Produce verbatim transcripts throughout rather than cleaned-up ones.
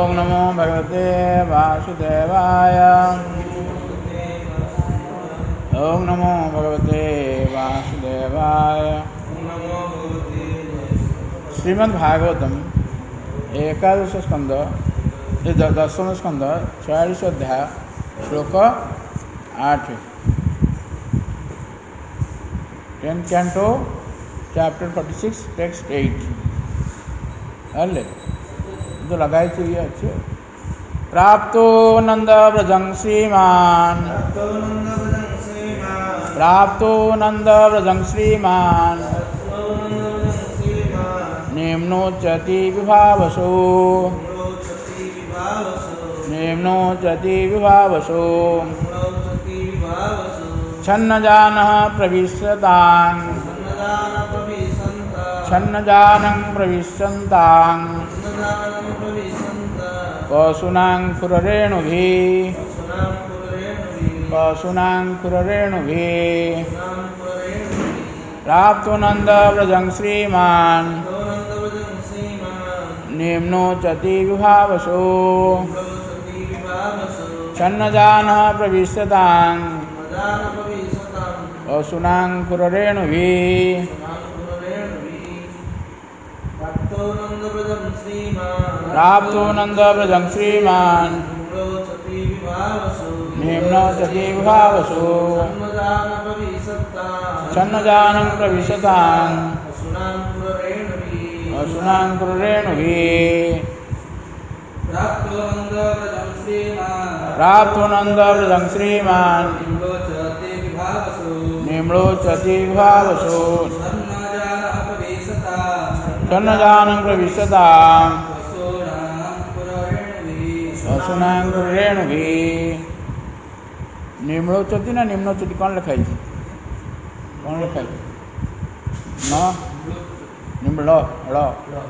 ओम नमो भगवते वासुदेवाय। ओम नमो भगवते वासुदेवाय। श्रीमद्भागवतम एकादश स्कंद दशम स्कंद छयालीस अध्याय श्लोक आठ ten canto chapter forty six text eight अल्ले जो लगाई थी ये अच्छे। प्राप्तो नंद व्रजं श्रीमान प्राप्तो नंद व्रजं श्रीमान निम्नोच्यति विभावसो निम्नोच्यति विभावसो छन्नजानः प्रविश्यतां छन्नजानं प्रविश्यन्तां पशूनां खुररेणुभिः पशूनां खुररेणुभिः। प्राप्तो नंद व्रजं श्रीमान निम्नोच्यति विभावसो छन्नजानः प्रविश्यतां पशूनां खुररेणुभिः। प्राप्तो नंद व्रजं श्रीमान निम्नोच्यति विभावसो छन्नजानं प्रविशतां पशूनां खुररेणुभिः। प्राप्तो नंद व्रजं श्रीमान निम्नोच्यति विभावसो छन्नजानं प्रविशतां पशूनां खुररेणुभिः। निम्नोच्यति ना निम्नोच्यति कौन लिखाई कौन लिखाई न निम्न ल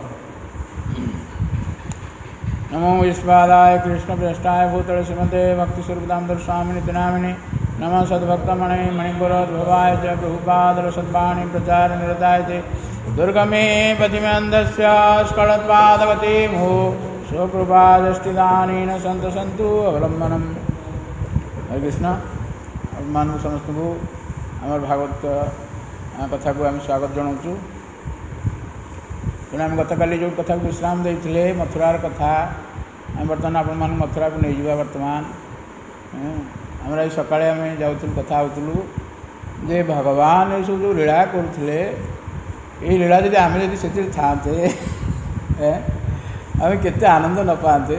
नमो विश्वादाय कृष्ण प्रेष्ठाय भूतले श्रीमते भक्ति स्वरूपदामोदर स्वामी नित्य नामिने नमः सद्भक्तमणे मणिपुरोद्भवाय च प्रभुपादर सद्वाणी प्रचार निरताय ते दुर्गमे पतिमे अन्धस्य स्खलत्पादगते मुहुः स्वकृपादृष्टिदानेन सन्त सन्तु अवलम्बनम्। हरे कृष्ण मान समस्त को आम भागवत कथा को आम स्वागत जनाऊँ। तेना आम गतकाली जो कथा को विश्राम देते मथुरार कथा आम बर्तमान आपण मथुरा को नहीं जावा। बर्तमान आम ये सका आम जाऊँ कथा होलु जे भगवान ये सब जो लीला करुले ये लीला जब आम जब से थाते आम केते आनंद न पाते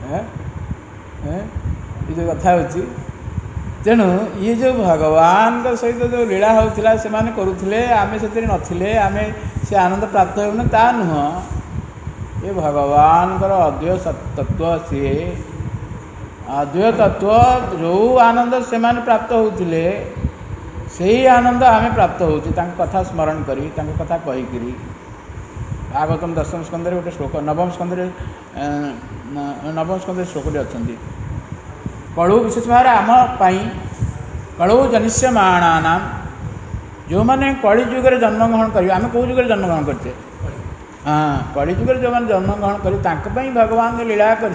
ये जो कथा होची। तेणु ये जो भगवान का सहित जो लीला होता से करुले आम से नथिले आम से आनंद प्राप्त होना ता नुह। ये भगवान का अद्वय तत्व सी अद्वय तत्व जो आनंद से प्राप्त होते से आनंद आम प्राप्त होती कथा स्मरण करी कथा कहीकि। भागवतम दशम स्कंदे गोटे श्लोक नवम स्कंदे नवम स्कंदे श्लोकटे अच्छा कलु विशेष भाव आम कलु जनिष्यमाणा जो मैंने कली जुगे जन्मग्रहण कर आम कौ जुगे जन्मग्रहण करते हाँ कली जुगे जो मैंने जन्मग्रहण कर भगवान लीला कर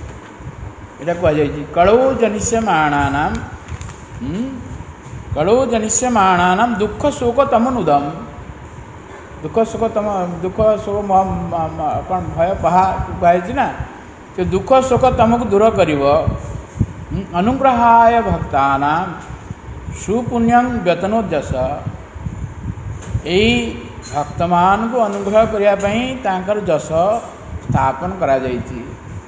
कलौ जनिष्यमाणा कलौ जनिष्यमाणा दुख शोक तमनुदम दुख सुख तम दुख शोक कौन भय पहा कहुई ना तो दुख शोक तुमको दूर कर अनुग्रहाय भक्ताना सुपुण्यं व्यतनोद्यस यही भक्त मान को अनुग्रह करने जस स्थापन करा जाइछि।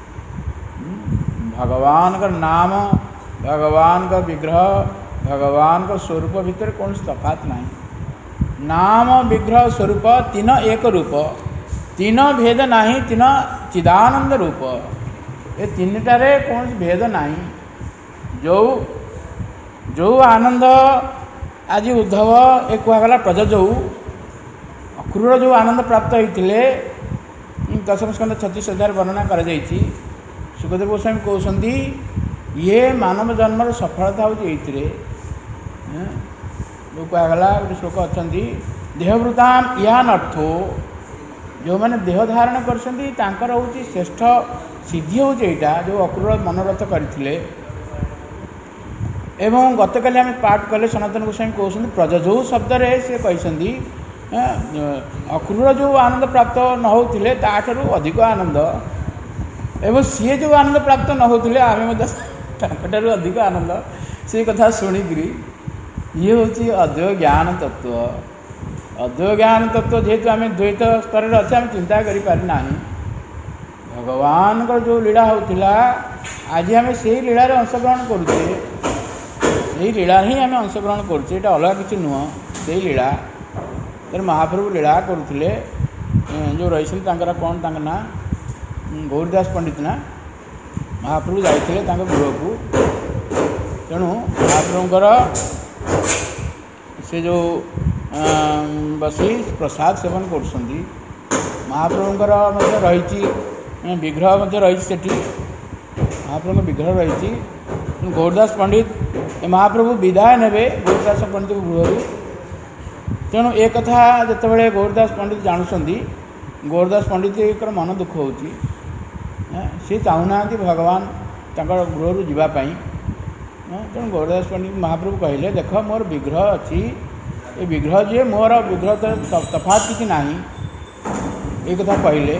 भगवान का नाम भगवान का विग्रह भगवान का स्वरूप भीतर कौन तफात नहीं। नाम विग्रह स्वरूप तीन एक रूप तीन भेद नहीं तीन चिदानंद रूप ये तीन टारे कौन भेद नहीं। जो जो आनंद आज उद्धव एक कहगला प्रजा जो अक्रूर जो आनंद प्राप्त होते दशम स्कंद छत्तीस हजार वर्णना कर सुखदेव गोस्वामी कहते ये मानव जन्म सफलता होती जो कहगला गोटे श्लोक अच्छा देहवृताम यान अर्थो जो मैंने देह धारण कर श्रेष्ठ सिद्धि हूँ यहाँ जो अक्रूर मनोरथ करते एवं गतकाली आम पाठ कले सनातन गोस्वामी कहते प्रजजौ शब्द से कहते अक्रूर जो आनंद प्राप्त न होते ताठू अधिक आनंद एवं सी जो आनंद प्राप्त न होते आम अधिक आनंद से कथा शुणिकी ये हूँ अद्वैत ज्ञान तत्व अद्वैत ज्ञान तत्व जेहेतु आम द्वैत स्तर अच्छे आम चिंता करना भगवान का जो लीला होता आज आम से लीलार अंशग्रहण करुचे यही लीला ही आम अंशग्रहण करुचे ये अलग किसी नुह से लीला तेरे महाप्रभु लीला करुले जो रही कौन तांका ना गौरीदास पंडित ना महाप्रभु जाते गृह को तेणु महाप्रभुଙ୍କର से जो बसी प्रसाद सेवन कर महाप्रभुଙ୍କର रही विग्रह रही महाप्रभु विग्रह रही गौरदास पंडित महाप्रभु विदाय ने गौरदास पंडित गृह तेणु एक कथा जितेबाला गौरदास पंडित जानुंट गौरदास पंडित मन दुख हो सी चाहूना भगवान गृह जावाई तेणु गौरदास पंडित महाप्रभु कहले देख मोर विग्रह अच्छी ये विग्रह जी मोर विग्रह तो तफात किसी ना ये कथा कहले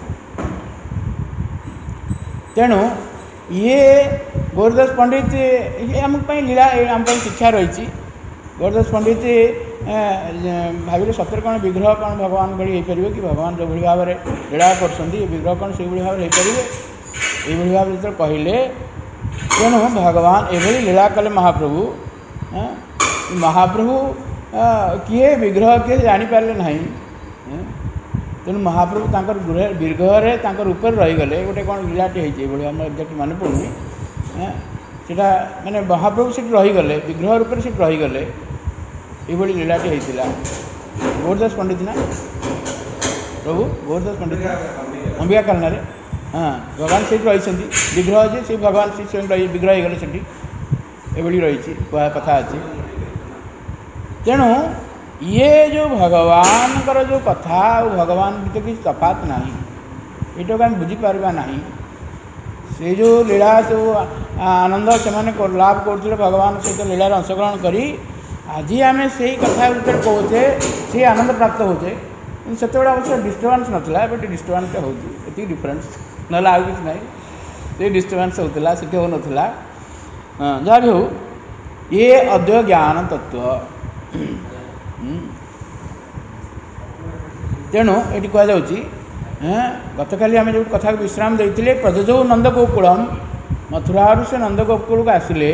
तेणु ये गौरदास पंडित ये आम लीला आम शिक्षा रही गौरदास पंडित भाविले सतर कौन विग्रह कौन भगवान भली हो पार कि भगवान जो भाई भाव में लीला कर विग्रह कौन से भाव में हो पारे ये भाव जो कहले तेणु भगवान ये लीला कले महाप्रभु महाप्रभु किए विग्रह किए जापारे ना तेणु महाप्रभु तंकर विग्रह रूप रहीगले गोटे कौन लीलाटे होती एक्जाक्ट मन पड़ुनी सीटा माने महाप्रभु से रहीगले विग्रह रूप से रहीगले ये लीलाटे होता गौरदास पंडित ना प्रभु गौरदास पंडित अंबिका कालना हाँ भगवान से रही विग्रह जे से भगवान से स्वयं विग्रह हो गले से रही कथा अच्छी तेणु ये जो भगवान कर जो कथा भगवान भीतर किसी तफात ना ये आम बुझीपार ना से जो लीला जो आनंद से लाभ करते भगवान सहित लीलार अंशग्रहण करी आज आम से कथा भर कहे से आनंद प्राप्त होचे से अवश्य डिस्टर्बान्स नाला बट डिस्टर्बान्स होती डिफरेन्स ना आउ कि ना से डिस्टर्बान्स होता से हो नाला जहाँ भी हो ये अद्वैत ज्ञान तत्व तेणु ये कहुच्छी गतकाली आम जो कथा विश्राम देते प्रजजौ नंदगोकुलम मथुरा से नंदगोकुल को आसिले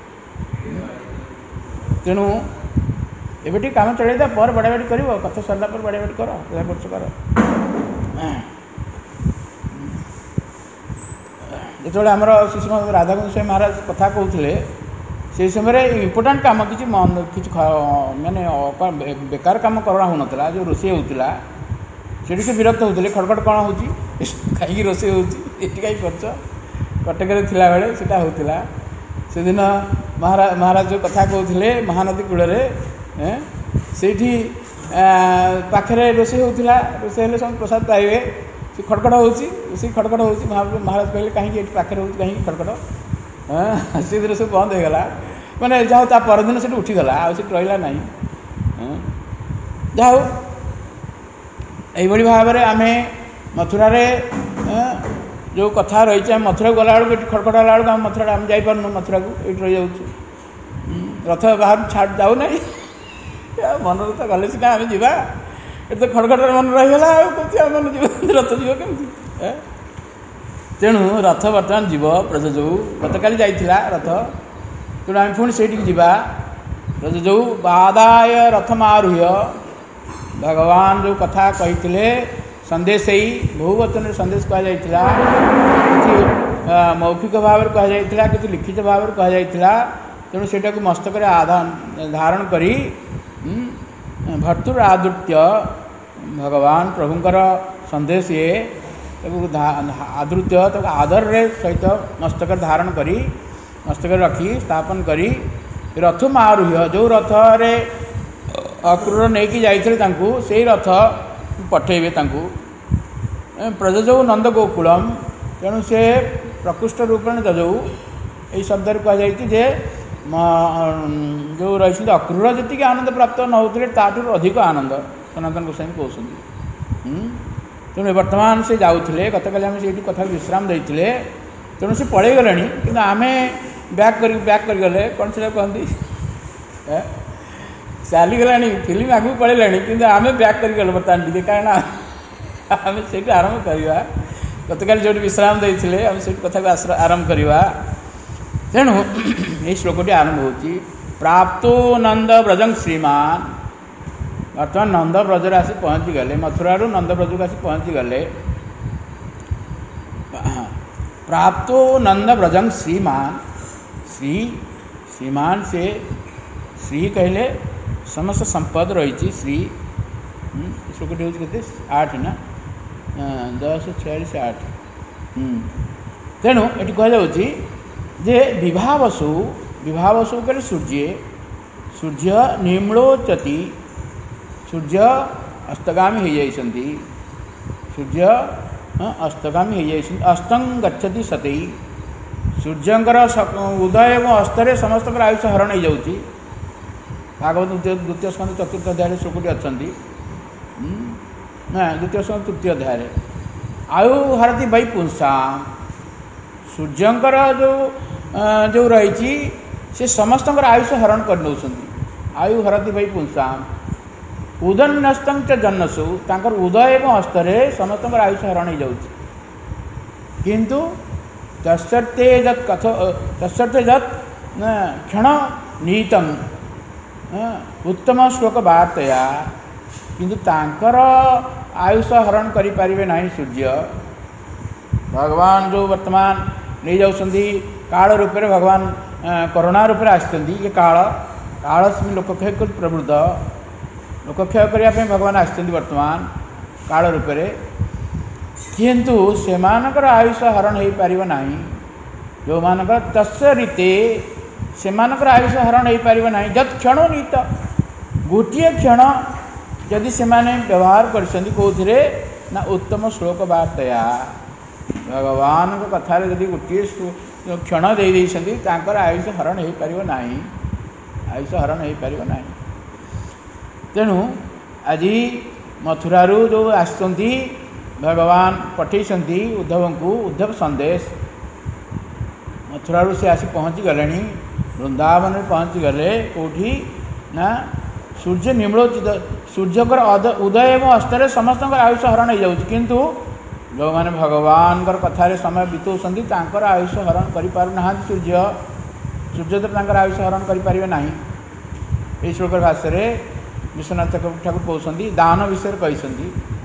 तेणु एबे काम चल पर बड़ा बाड़ी कर कथा सरला पर बड़ा बाड़ी कर कर कर जो आमर श्रीश्रीमद राधाकुंज स्वामी महाराज कथा कहते से समय इम्पोर्टाट कम किसी कि माने बेकार कम करना हो नाला जो रोषे होता से से विरक्त होते खड़खड़ कौन हो कहीं रोषे होती कहीं करच कटक थिला बेले सेटा होता से दिन महाराज महाराज जो कथा कहते महानदी कूल से पाखे रोषे होता रोषे हेल्ले सब प्रसाद पाइबे से खड़खड़ हो खड़खड़ हो महाराज कहले कहीं पाखे हो कहीं खड़खड़ हाँ से दिन सब बंद होगा मैंने जाओ ता परदिन से उठीगला आठ रहा ना जाओ यही भाव में आम मथुरा जो कथा रही मथुरा गला बेलू खड़खड़ होला बेलू आम मथुरा आम जापरनु मथुरा को ये रही जाऊँ रथ बाहर छाड़ जाऊ ना मन तो गले सीना आम जा तो खड़खड़ मन रहीगला मन जीव रथ जीव कमी तेणु रथ बर्तमान जीव प्रजजौ गतकाली जाइथिला रथ तेणु आम पुणी से जा प्रजजौ बादाय रथम आरूह्य भगवान जो कथा कही संदेश ही बहुवचन संदेश कहुला कि मौखिक भाव में कहुला कि लिखित भाव में कहुला तेणु से मस्तक धारण करी भर्तुर आदृत्य भगवान प्रभुंकर संदेश ये आदृत्य तक आदर रे सहित मस्तक धारण करी मस्तक रखी स्थापन करी रथ आरूह्य जो रथ रे अक्रूर नहीं जाइए से रथ पठेबे प्रजजौ नंदगोकुलम तेणु से प्रकृष्ट रूपेण ददौ यही शब्द कहुई जे जो रही अक्रूर जी आनंद प्राप्त न होते ताठू अधिक आनंद सनातन गोस्वामी कहते। तेणु वर्तमान से जाऊे गतकाली आम से कथा विश्राम देते तेणु से पलि गले कि आम बैक कर बैक कर गले कौन से कहती चलीगला फिल्म आगे पलैला कि आम बैक कर गले बर्तमान टे कहीं आम से आरंभ करवा गतकाली जो विश्राम देते आम से कथा आरंभ करवा। तेणु ये श्लोकटी आरंभ होती प्राप्तो नंद व्रजं श्रीमान बर्तमान नंद ब्रजर आसी पहुँची गले मथुरारू नंद ब्रज को आसी पहुँची गले प्राप्तो नंद व्रजं श्रीमान श्री श्रीमान से श्री कहले समस्त संपद रही श्री श्लोकटी हूँ के आठ ना दस छियालीस आठ। तेणु ये कहुच्छी जे विभावसु विभावसु कहले सूर्य सूर्य निम्लोचति सूर्य अस्तगामी हो जाइछन्ति सूर्य अस्तगामी हो जाइछन्ति अस्तं गच्छति सती सूर्यंकर उदय और अस्तरे समस्त आयुष हरण हो जाउछि। भागवत द्वितीय स्कंद चतुर्थ अध्याय श्लोकटी अच्छी ना द्वितीय स्कंद तृतीय अध्याय आयु हरति वै पुंसा सूर्यंकर जो जो रही से समस्त आयुष हरण कर आयु हरति वै पुंसा उदन्यस्त जन्नसु तांकर उदय एवं हस्तरे समस्त आयुष हरण हो जाउछि किंतु तस्ते जत कथ तस्ते जत क्षण नीतम उत्तम श्लोक वार्तया किंतु तांकर आयुष हरण करि परिबे नाही सूर्य। भगवान जो वर्तमान नहीं जाउछन्ति काल रूप में भगवान करुणा रूप में आसछन्ति ये काल कालस्मिन् लोकक्षय प्रवृत्त लोकक्षय करने भगवान आसछन्ति वर्तमान काल रूप में किंतु सेमानकर आयुष हरण हो पारिबो नाही जो मानकर तस्य रीते सेमानकर आयुष हरण हो पारिबो नाही जत क्षण नीत गोटे क्षण यदि सेमाने व्यवहार करछन्ति कोथिरे ना उत्तम श्लोक वार्तया भगवान कथार यदि गोटे क्षण दे देइछन्ति तांकर आयुष हरण हो पारिबो नाही आयुष हरण हो पारिबो नाही। तेणु आज मथुरारू जो आसछन्ति भगवान पठेइछन्ति उद्धव को उद्धव संदेश मथुरारू से आसी पहुँची गले वृंदावन में पहुँची गले कौटी ना सूर्य निम्लोचित सूर्यकर उदय एवं अस्तरे समस्त आयुष हरण हो जाउछि किंतु जो मैंने भगवान कथार समय बिताउछन्ति तांकर आयुष हरण करि पारु नाहांति सूर्य सूर्य तो तांकर आयुष हरण करि पारिबे नाही। एई श्लोक भाष्य विश्वनाथ ठाकुर कहउछन्ति दान विषय कहिछन्ति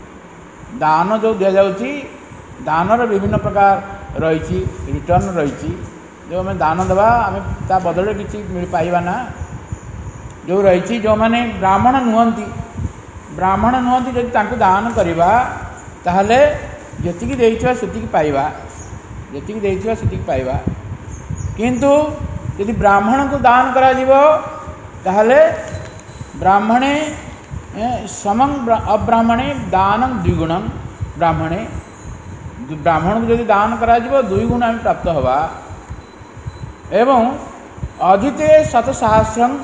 दान जो दिया जाउछि दानर विभिन्न प्रकार रही रिटर्न रही जो आम दान देवा आम ता बदले किसी मिल पाइबा ना जो रही जो मैंने ब्राह्मण नुहंती ब्राह्मण नुहंती जदि तांको दान करवा ताहले जेतिकी देइछा सेतिकी पाइबा जेतिकी देइछा सेतिकी पाइबा किंतु यदि ब्राह्मण को दान करा जीवो ताहले ब्राह्मणे समं अब्राह्मणे दानं द्विगुणं ब्राह्मणे ब्राह्मण को यदि दान करा जीवो दुई गुण आम प्राप्त हवा एवं अधिते शत सहस्रं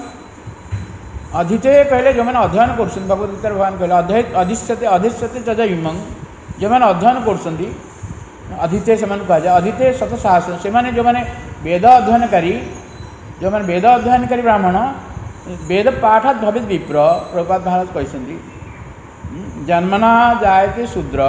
अधिते कहले जो मैंने अध्ययन कर भगवत गीता भगवान कहले अधिष्यते अधिष्यते तज इमं जो मैंने अध्ययन कर अधिते से कहा जाए अधिते शत सहस्र से मैंने जो मैंने वेद अध्ययनकारी जो मैंने वेद अध्ययनकारी ब्राह्मण वेद पाठात भवित विप्र प्रभुपाद महाराज कहते जन्मना जायते शूद्र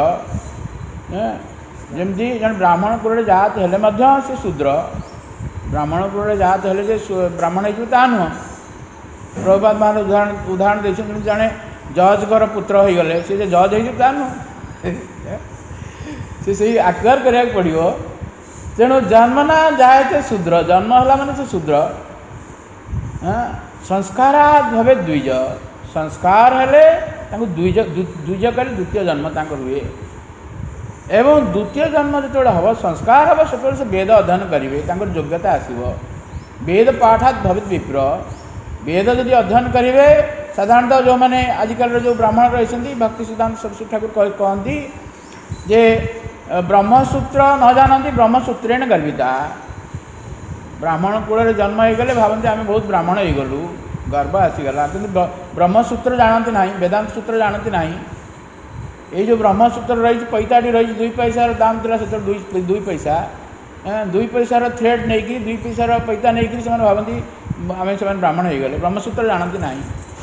जमती जन ब्राह्मण कुल जात हेले से शूद्र ब्राह्मण कुल जात हेले ब्राह्मण हो नुह प्रभुपाद महाराज उदाहरण उदाहरण देखते जड़े जजर पुत्र हो गले सी जज हो नुह से सही आक्वार करा पड़ो तेणु जन्मना जायते शूद्र जन्म है माने से शूद्र संस्कारात भवे द्विज संस्कार हेले द्विज द्विज कले द्वितीय जन्म हुए एवं द्वितीय जन्म जो हम संस्कार हम से से वेद अध्ययन करेंगे योग्यता आसव वेद पाठात भवित विप्र वेद यदि अध्ययन करेंगे साधारणतः जो मैंने आजिकल जो ब्राह्मण रही भक्ति सिद्धांत सरस्वती ठाकुर कहती जे ब्रह्मसूत्र न जानती ब्रह्मसूत्रेण गर्विता ब्राह्मण कूल जन्म होगले भावती आम बहुत ब्राह्मण हो गलु गर्व आसीगला कि ब्रह्मसूत्र जानती ना वेदांत सूत्र जानती ना ये जो ब्रह्मसूत्र रही पैताटी रही दुई पैसार दाम था से दुई दुई पैसा दुई पैसार थ्रेड नहीं दुई पैसार पैसा नहीं से भावती आम से ब्राह्मण हो गले ब्रह्मसूत्र जानती ना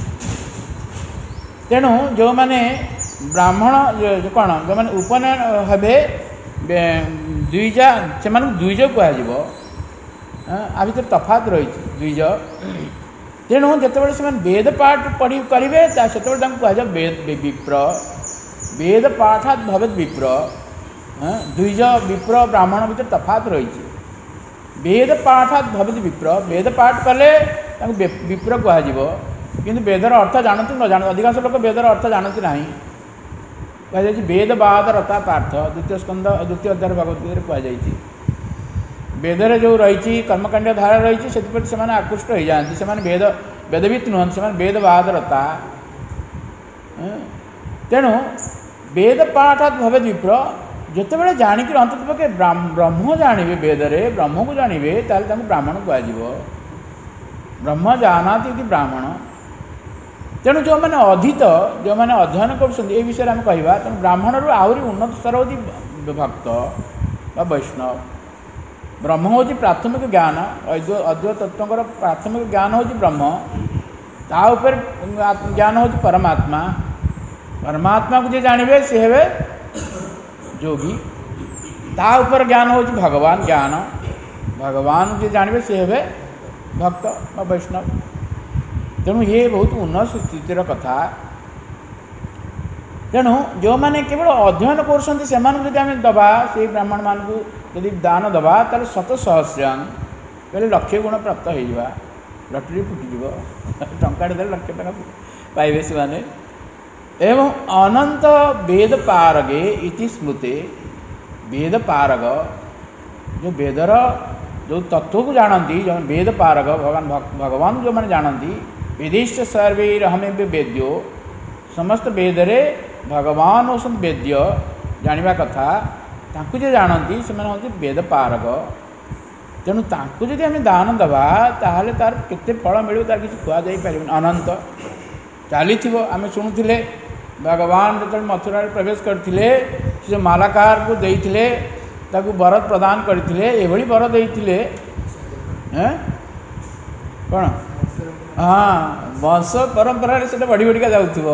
तेणु जो मैंने ब्राह्मण जो कौन जो मैंने उपनयन हे द्विज से द्विज कह आ भर तफात रही द्विज तेणु जिते से वेद पाठ पढ़ी करेंगे से कह विप्र वेद पाठात भवेद विप्र द्विज विप्र ब्राह्मण भर तफात रही वेद पाठात भवेद विप्र वेद पाठ कले विप्र कह किंतु वेदर अर्थ जानती न जान अधिकांश लोक वेदर अर्थ जानती ना कह वेदवाद रता पार्थ द्वितीय स्कंद द्वितीय अध्याय भगवत गीता कहुई वेदर जो रही कर्मकांड धारा रही से आकृष्ट हो जाती से वेद वेदवित नुहत से वेदवाद रता तेणु वेद पाठात भवेद विप्र जिते बड़े जाणिक अंत पक्षे ब्रह्म जानवे वेदरे ब्रह्म को जानवे ताले ब्राह्मण कह ब्रह्म जानाति ब्राह्मण तेणु जो मैंने अधीत जो मैंने अध्ययन कर विषय आम कहवा तेणु ब्राह्मण रू आहरी उन्नत स्तर होती भक्त बा वैष्णव ब्रह्म हूँ प्राथमिक ज्ञान अद्वैत तत्व प्राथमिक ज्ञान हूँ ब्रह्म ता उपर ज्ञान हूँ परमात्मा परमात्मा को जी जानवे सी हे जोगी ता उपर ज्ञान हूँ भगवान ज्ञान भगवान जी जानवे सी हे भक्त बा वैष्णव तेणु ये बहुत उन्नत स्थितिर कथा तेणु जो मैंने केवल अध्ययन कर दबा से ब्राह्मण मान को यदि दान दबा तार शत सहस्रांग पहले लक्ष्य गुण प्राप्त हो लटरी फुटिज टंका दे लक्ष टका पाइबे से माने एवं अनंत वेद पारगे इति स्मृते वेद पारग जो वेदर जो तत्व को जानती जो वेद पारग भगवान भगवान जो मैंने जानती वेदिष्ट सर्वैरहमेव वेद्यो समस्त वेदरे भगवान होसन वेद्य जानिबा कथा तांकु जे जानती से हूँ वेद पारग तेणु तांकु जदि आम दान दबा ताहले तार केते फल मिले तार किसी खुआ जाई पारे अनंत चली आम शुणुले भगवान जो मथुरा प्रवेश करते जो मालाकार को देते ताकू वर प्रदान करते एभली वर देते कौन हाँ वंश परंपरा से बढ़ी बढ़िका जाऊँ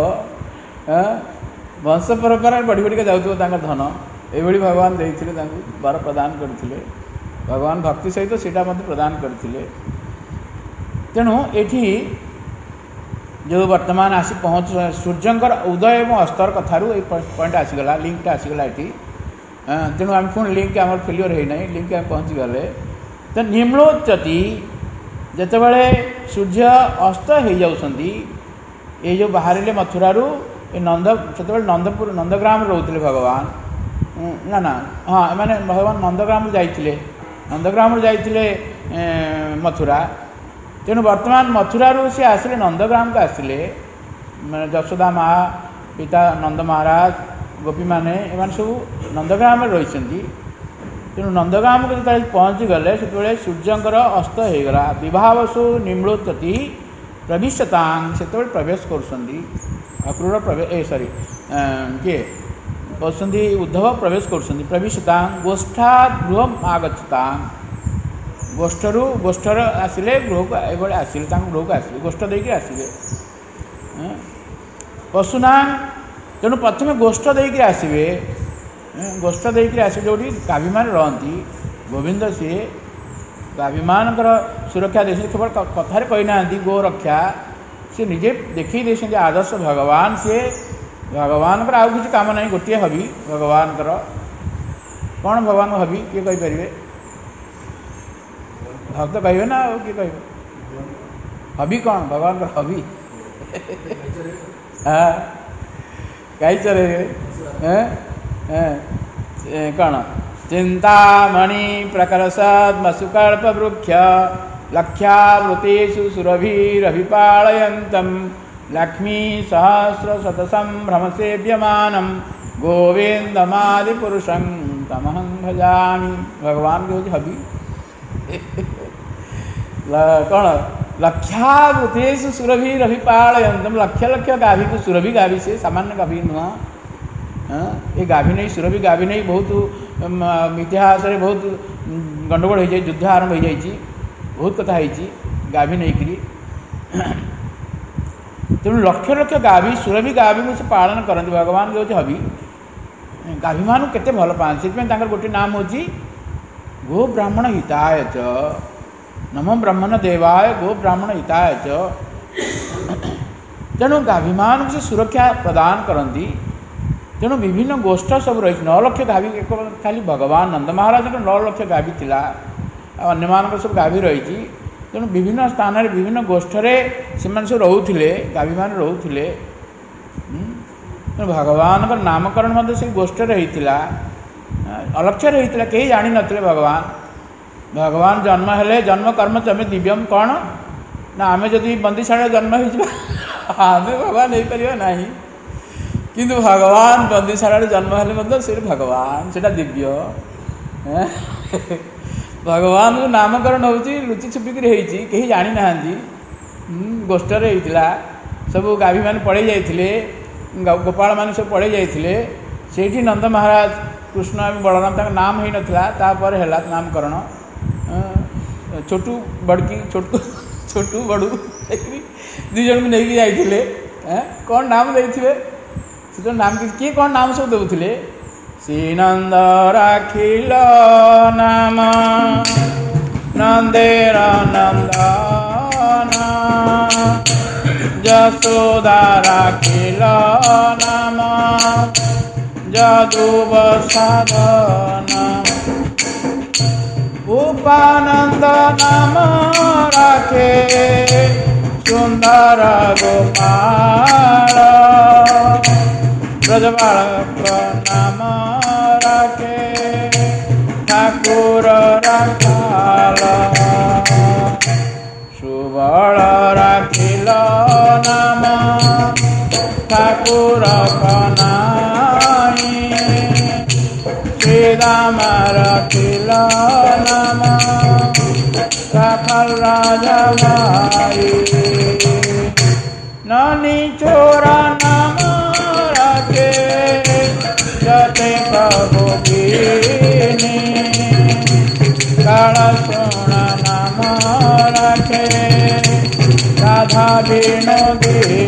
वंश परंपरा बढ़ी बढ़िका जाऊँ धन एभली भगवान देते वर प्रदान करते भगवान भक्ति सहित सीटा प्रदान करते तेणु एठी जो वर्तमान आसी पहुँच सूर्यंकर उदय और अस्तर कथारू ये पॉइंट आसीगला लिंकटा आसीगला ये तेणु आम पुणी लिंक आम फेलियर होना लिंक आम पहुँची गले तो निम्नोच्चति जितेबले सूर्य अस्त हो जाती ये जो बाहर मथुरारू ये नंद से नंदपुर नंदग्राम रोते भगवान ना ना हाँ मैंने भगवान नंदग्राम जाइए नंदग्राम जाइए मथुरा तेणु वर्तमान मथुरारू सी आसिले नंदग्राम को आसिले मैंने यशोदा माँ पिता नंद महाराज गोपी मैंने एम सब नंदग्राम रही तेणु नंदग्राम को जो पहुँची गले से सूर्यंकर अस्त होगला विवाहवसु निम्नोत्पत्ति प्रविशतांग से प्रवेश कर अक्रूर प्रवेश ए सॉरी किए पशुंदी उद्धव प्रवेश कर प्रविशतांग गोष्ठा गृह आगछतांग गोष्ठरू गोष्ठर आसिले गृह को ये आसिले गृह को आसिले गोष्ठ देकर आसिले पशुना तेणु प्रथम गोष्ठ देकर आसवे गोष्ठ देकर आसवे जो गाभी मान रहती गोविंद सी गाभीमान सुरक्षा दे केवल कथार कहीना गो रक्षा सी निजे देखी दे आदर्श भगवान सी भगवान आउ किसी काम ना गोटे हबी भगवान कौन भगवान हबी किए कहींपर भक्त कहे ना किए कह हबी कौन भगवान का हबी हाँ कहीं चले कौन चिंतामणि प्रकरसद मसुकल्प वृक्ष लक्षावृतेषु सुरभिरभिपालयन्तं लक्ष्मी सहस्र शतसंभ्रम सेव्यमानं गोविंदमादि पुरुषं तमहं भजामि। भगवान के हूँ हबी कौन लक्षावृतेषु सुरभि रभिपालयन्तम। लक्ष लक्ष गाभी को सुरभि गाभी से सामान्य गाभी नुह ये गाभी नहीं सुरभि गाभी नहीं बहुत इतिहास रे बहुत गंडगोल हो जाए युद्ध आरंभ हो जाए बहुत कथा होती गाभी नहीं करी तेणु लक्ष लक्ष गाभी सुरभि गाभी को से पालन करते भगवान के हूँ हबी गाभी मान केते भल पाते से गोटे नाम हूँ गो ब्राह्मण हिताय च नमो ब्राह्मण देवाय गो ब्राह्मण हिताय च। तेणु गाभी मान से सुरक्षा प्रदान करती तेणु विभिन्न गोष्ठ सब रही नौ लक्ष गाभी एक खाली भगवान नंद महाराज नौ लक्ष गाभी थिला अन्य मान सब गाभी रही तेणु विभिन्न स्थान विभिन्न गोष्ठरे से सब रोते गाभी मान रोते भगवान का नामकरण से गोष्ठरे होता अलक्ष्य होता कहीं जानी नथिले भगवान भगवान जन्म हेले जन्म कर्म चमे दिव्यम कौन ना आम जदि बंदीशाला जन्म हो आम भगवान हो पार ना किंतु भगवान बंदीशाला जन्म हेले से भगवान से दिव्य भगवान को नामकरण हो लुचि छुपिक कहीं जानी ना गोष्ठरे होता सब गाभी मान पड़े जाते गोपाल मान सब पड़े जाते से नंद महाराज कृष्ण बलराम तक नाम हो नापर है नामकरण छोटू बड़की छोटू छोटू बड़ू दुई जन को लेकिन जाइए कौन नाम देते से नाम किए कौन नाम सब देते श्रीनंद राखिल नाम नंदेर नंदन यशोदा राखिल नाम जदुव साधन उपानंद नाम राखे सुंदर गोपाल ब्रजबालक नाम राखे ठाकुर राखाल सुबल राखिल नाम ठाकुर कनाई श्रीराम राखिल नाम राखल राजा भाई नानी चोरा नाम राखे जते कबोगिनी काला सोना नाम राखे राधा विनोदिनी।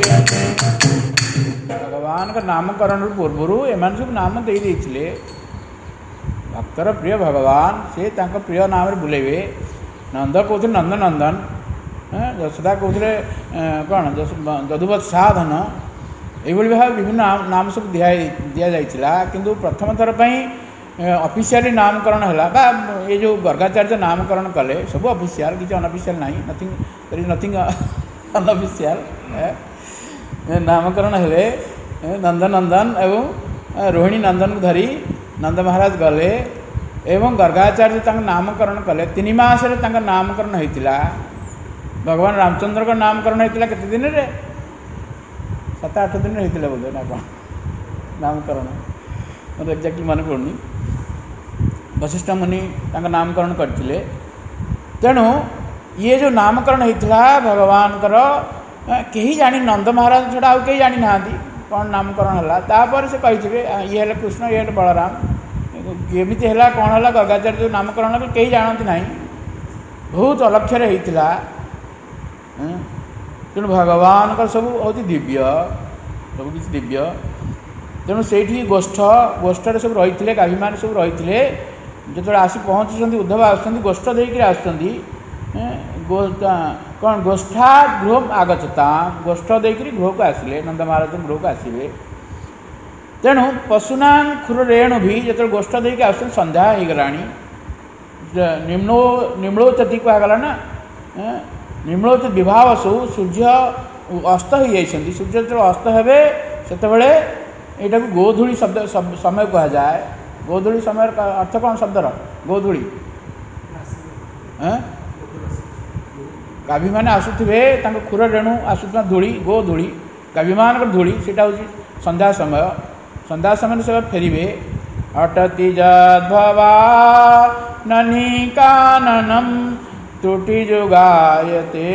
भगवान का नामकरण पूर्वर एम सब नाम दे देते भक्तर प्रिय भगवान से तांको प्रिय नाम बुलेबे नंद कहते नंद नंदन यशोदा कहते कौन जदुवत साधन ये भाव विभिन्न नाम सब दिया दि जाइला किंतु प्रथम थर पर ऑफिशियली नामकरण है ये जो गर्गाचार्य नामकरण कले सब ऑफिशियल किसी अनऑफिशियल ना nothing there is nothing unofficial नामकरण है नंदनंदन एवं रोहिणी नंदन को धरी नंद महाराज गले एवं गर्गाचार्य तक नामकरण कले तीन मासरे नामकरण होता भगवान रामचंद्र का नामकरण होता केते दिन रे सात आठ दिन होता बोले ना कौन नामकरण मतलब एक्जाक्टली मन पड़नी वशिष्ठ मुनि नामकरण करते तेणु ये जो नामकरण होता भगवान कहीं जानी नंद महाराज छड़ा आउ कहीं जानी ना कौन नामकरण है तापर से कही ये है कृष्ण ये है बलराम केमी है कौन है गर्गाचार्य जो नामकरण कहीं जानती ना बहुत अलक्ष्य होता तेणु भगवान का सब हूँ दिव्य सब किसी दिव्य तेणु से गोष्ठ गोष्ठ सब रही गाभी मान सब रही जो आसी पहुँचुंट उद्धव आसुँच गोष्ठ देकर आसुँच कौन गोष्ठा गृह आगछता गोष्ठ देकर गृह को आसिले नंद महाराज गृह को आसवे तेणु पशुना खुर रेणु भी जो गोष्ठ देकर आस संध्या हो गला निम्नो निम्नोचती कहगला ना निम्नोच विभावसु सूर्य अस्त हो जाती सूर्य जो अस्त हे से यहाँ गोधूली शब्द समय कह जाए गोधूली समय अर्थ कौन शब्दर गोधूली गाभी मैंने आसुवे खुर रेणु आसुवा धूली गोधूली गाभी मान धूली से हूँ संध्या समय ସନ୍ଧ୍ୟା ସମୟରେ ସେ ଫେରିବେ। ଅଟତି ଯଦ୍ଭବାନନି କାନନମ୍ ତ୍ରୁଟି ଯୋଗାୟତେ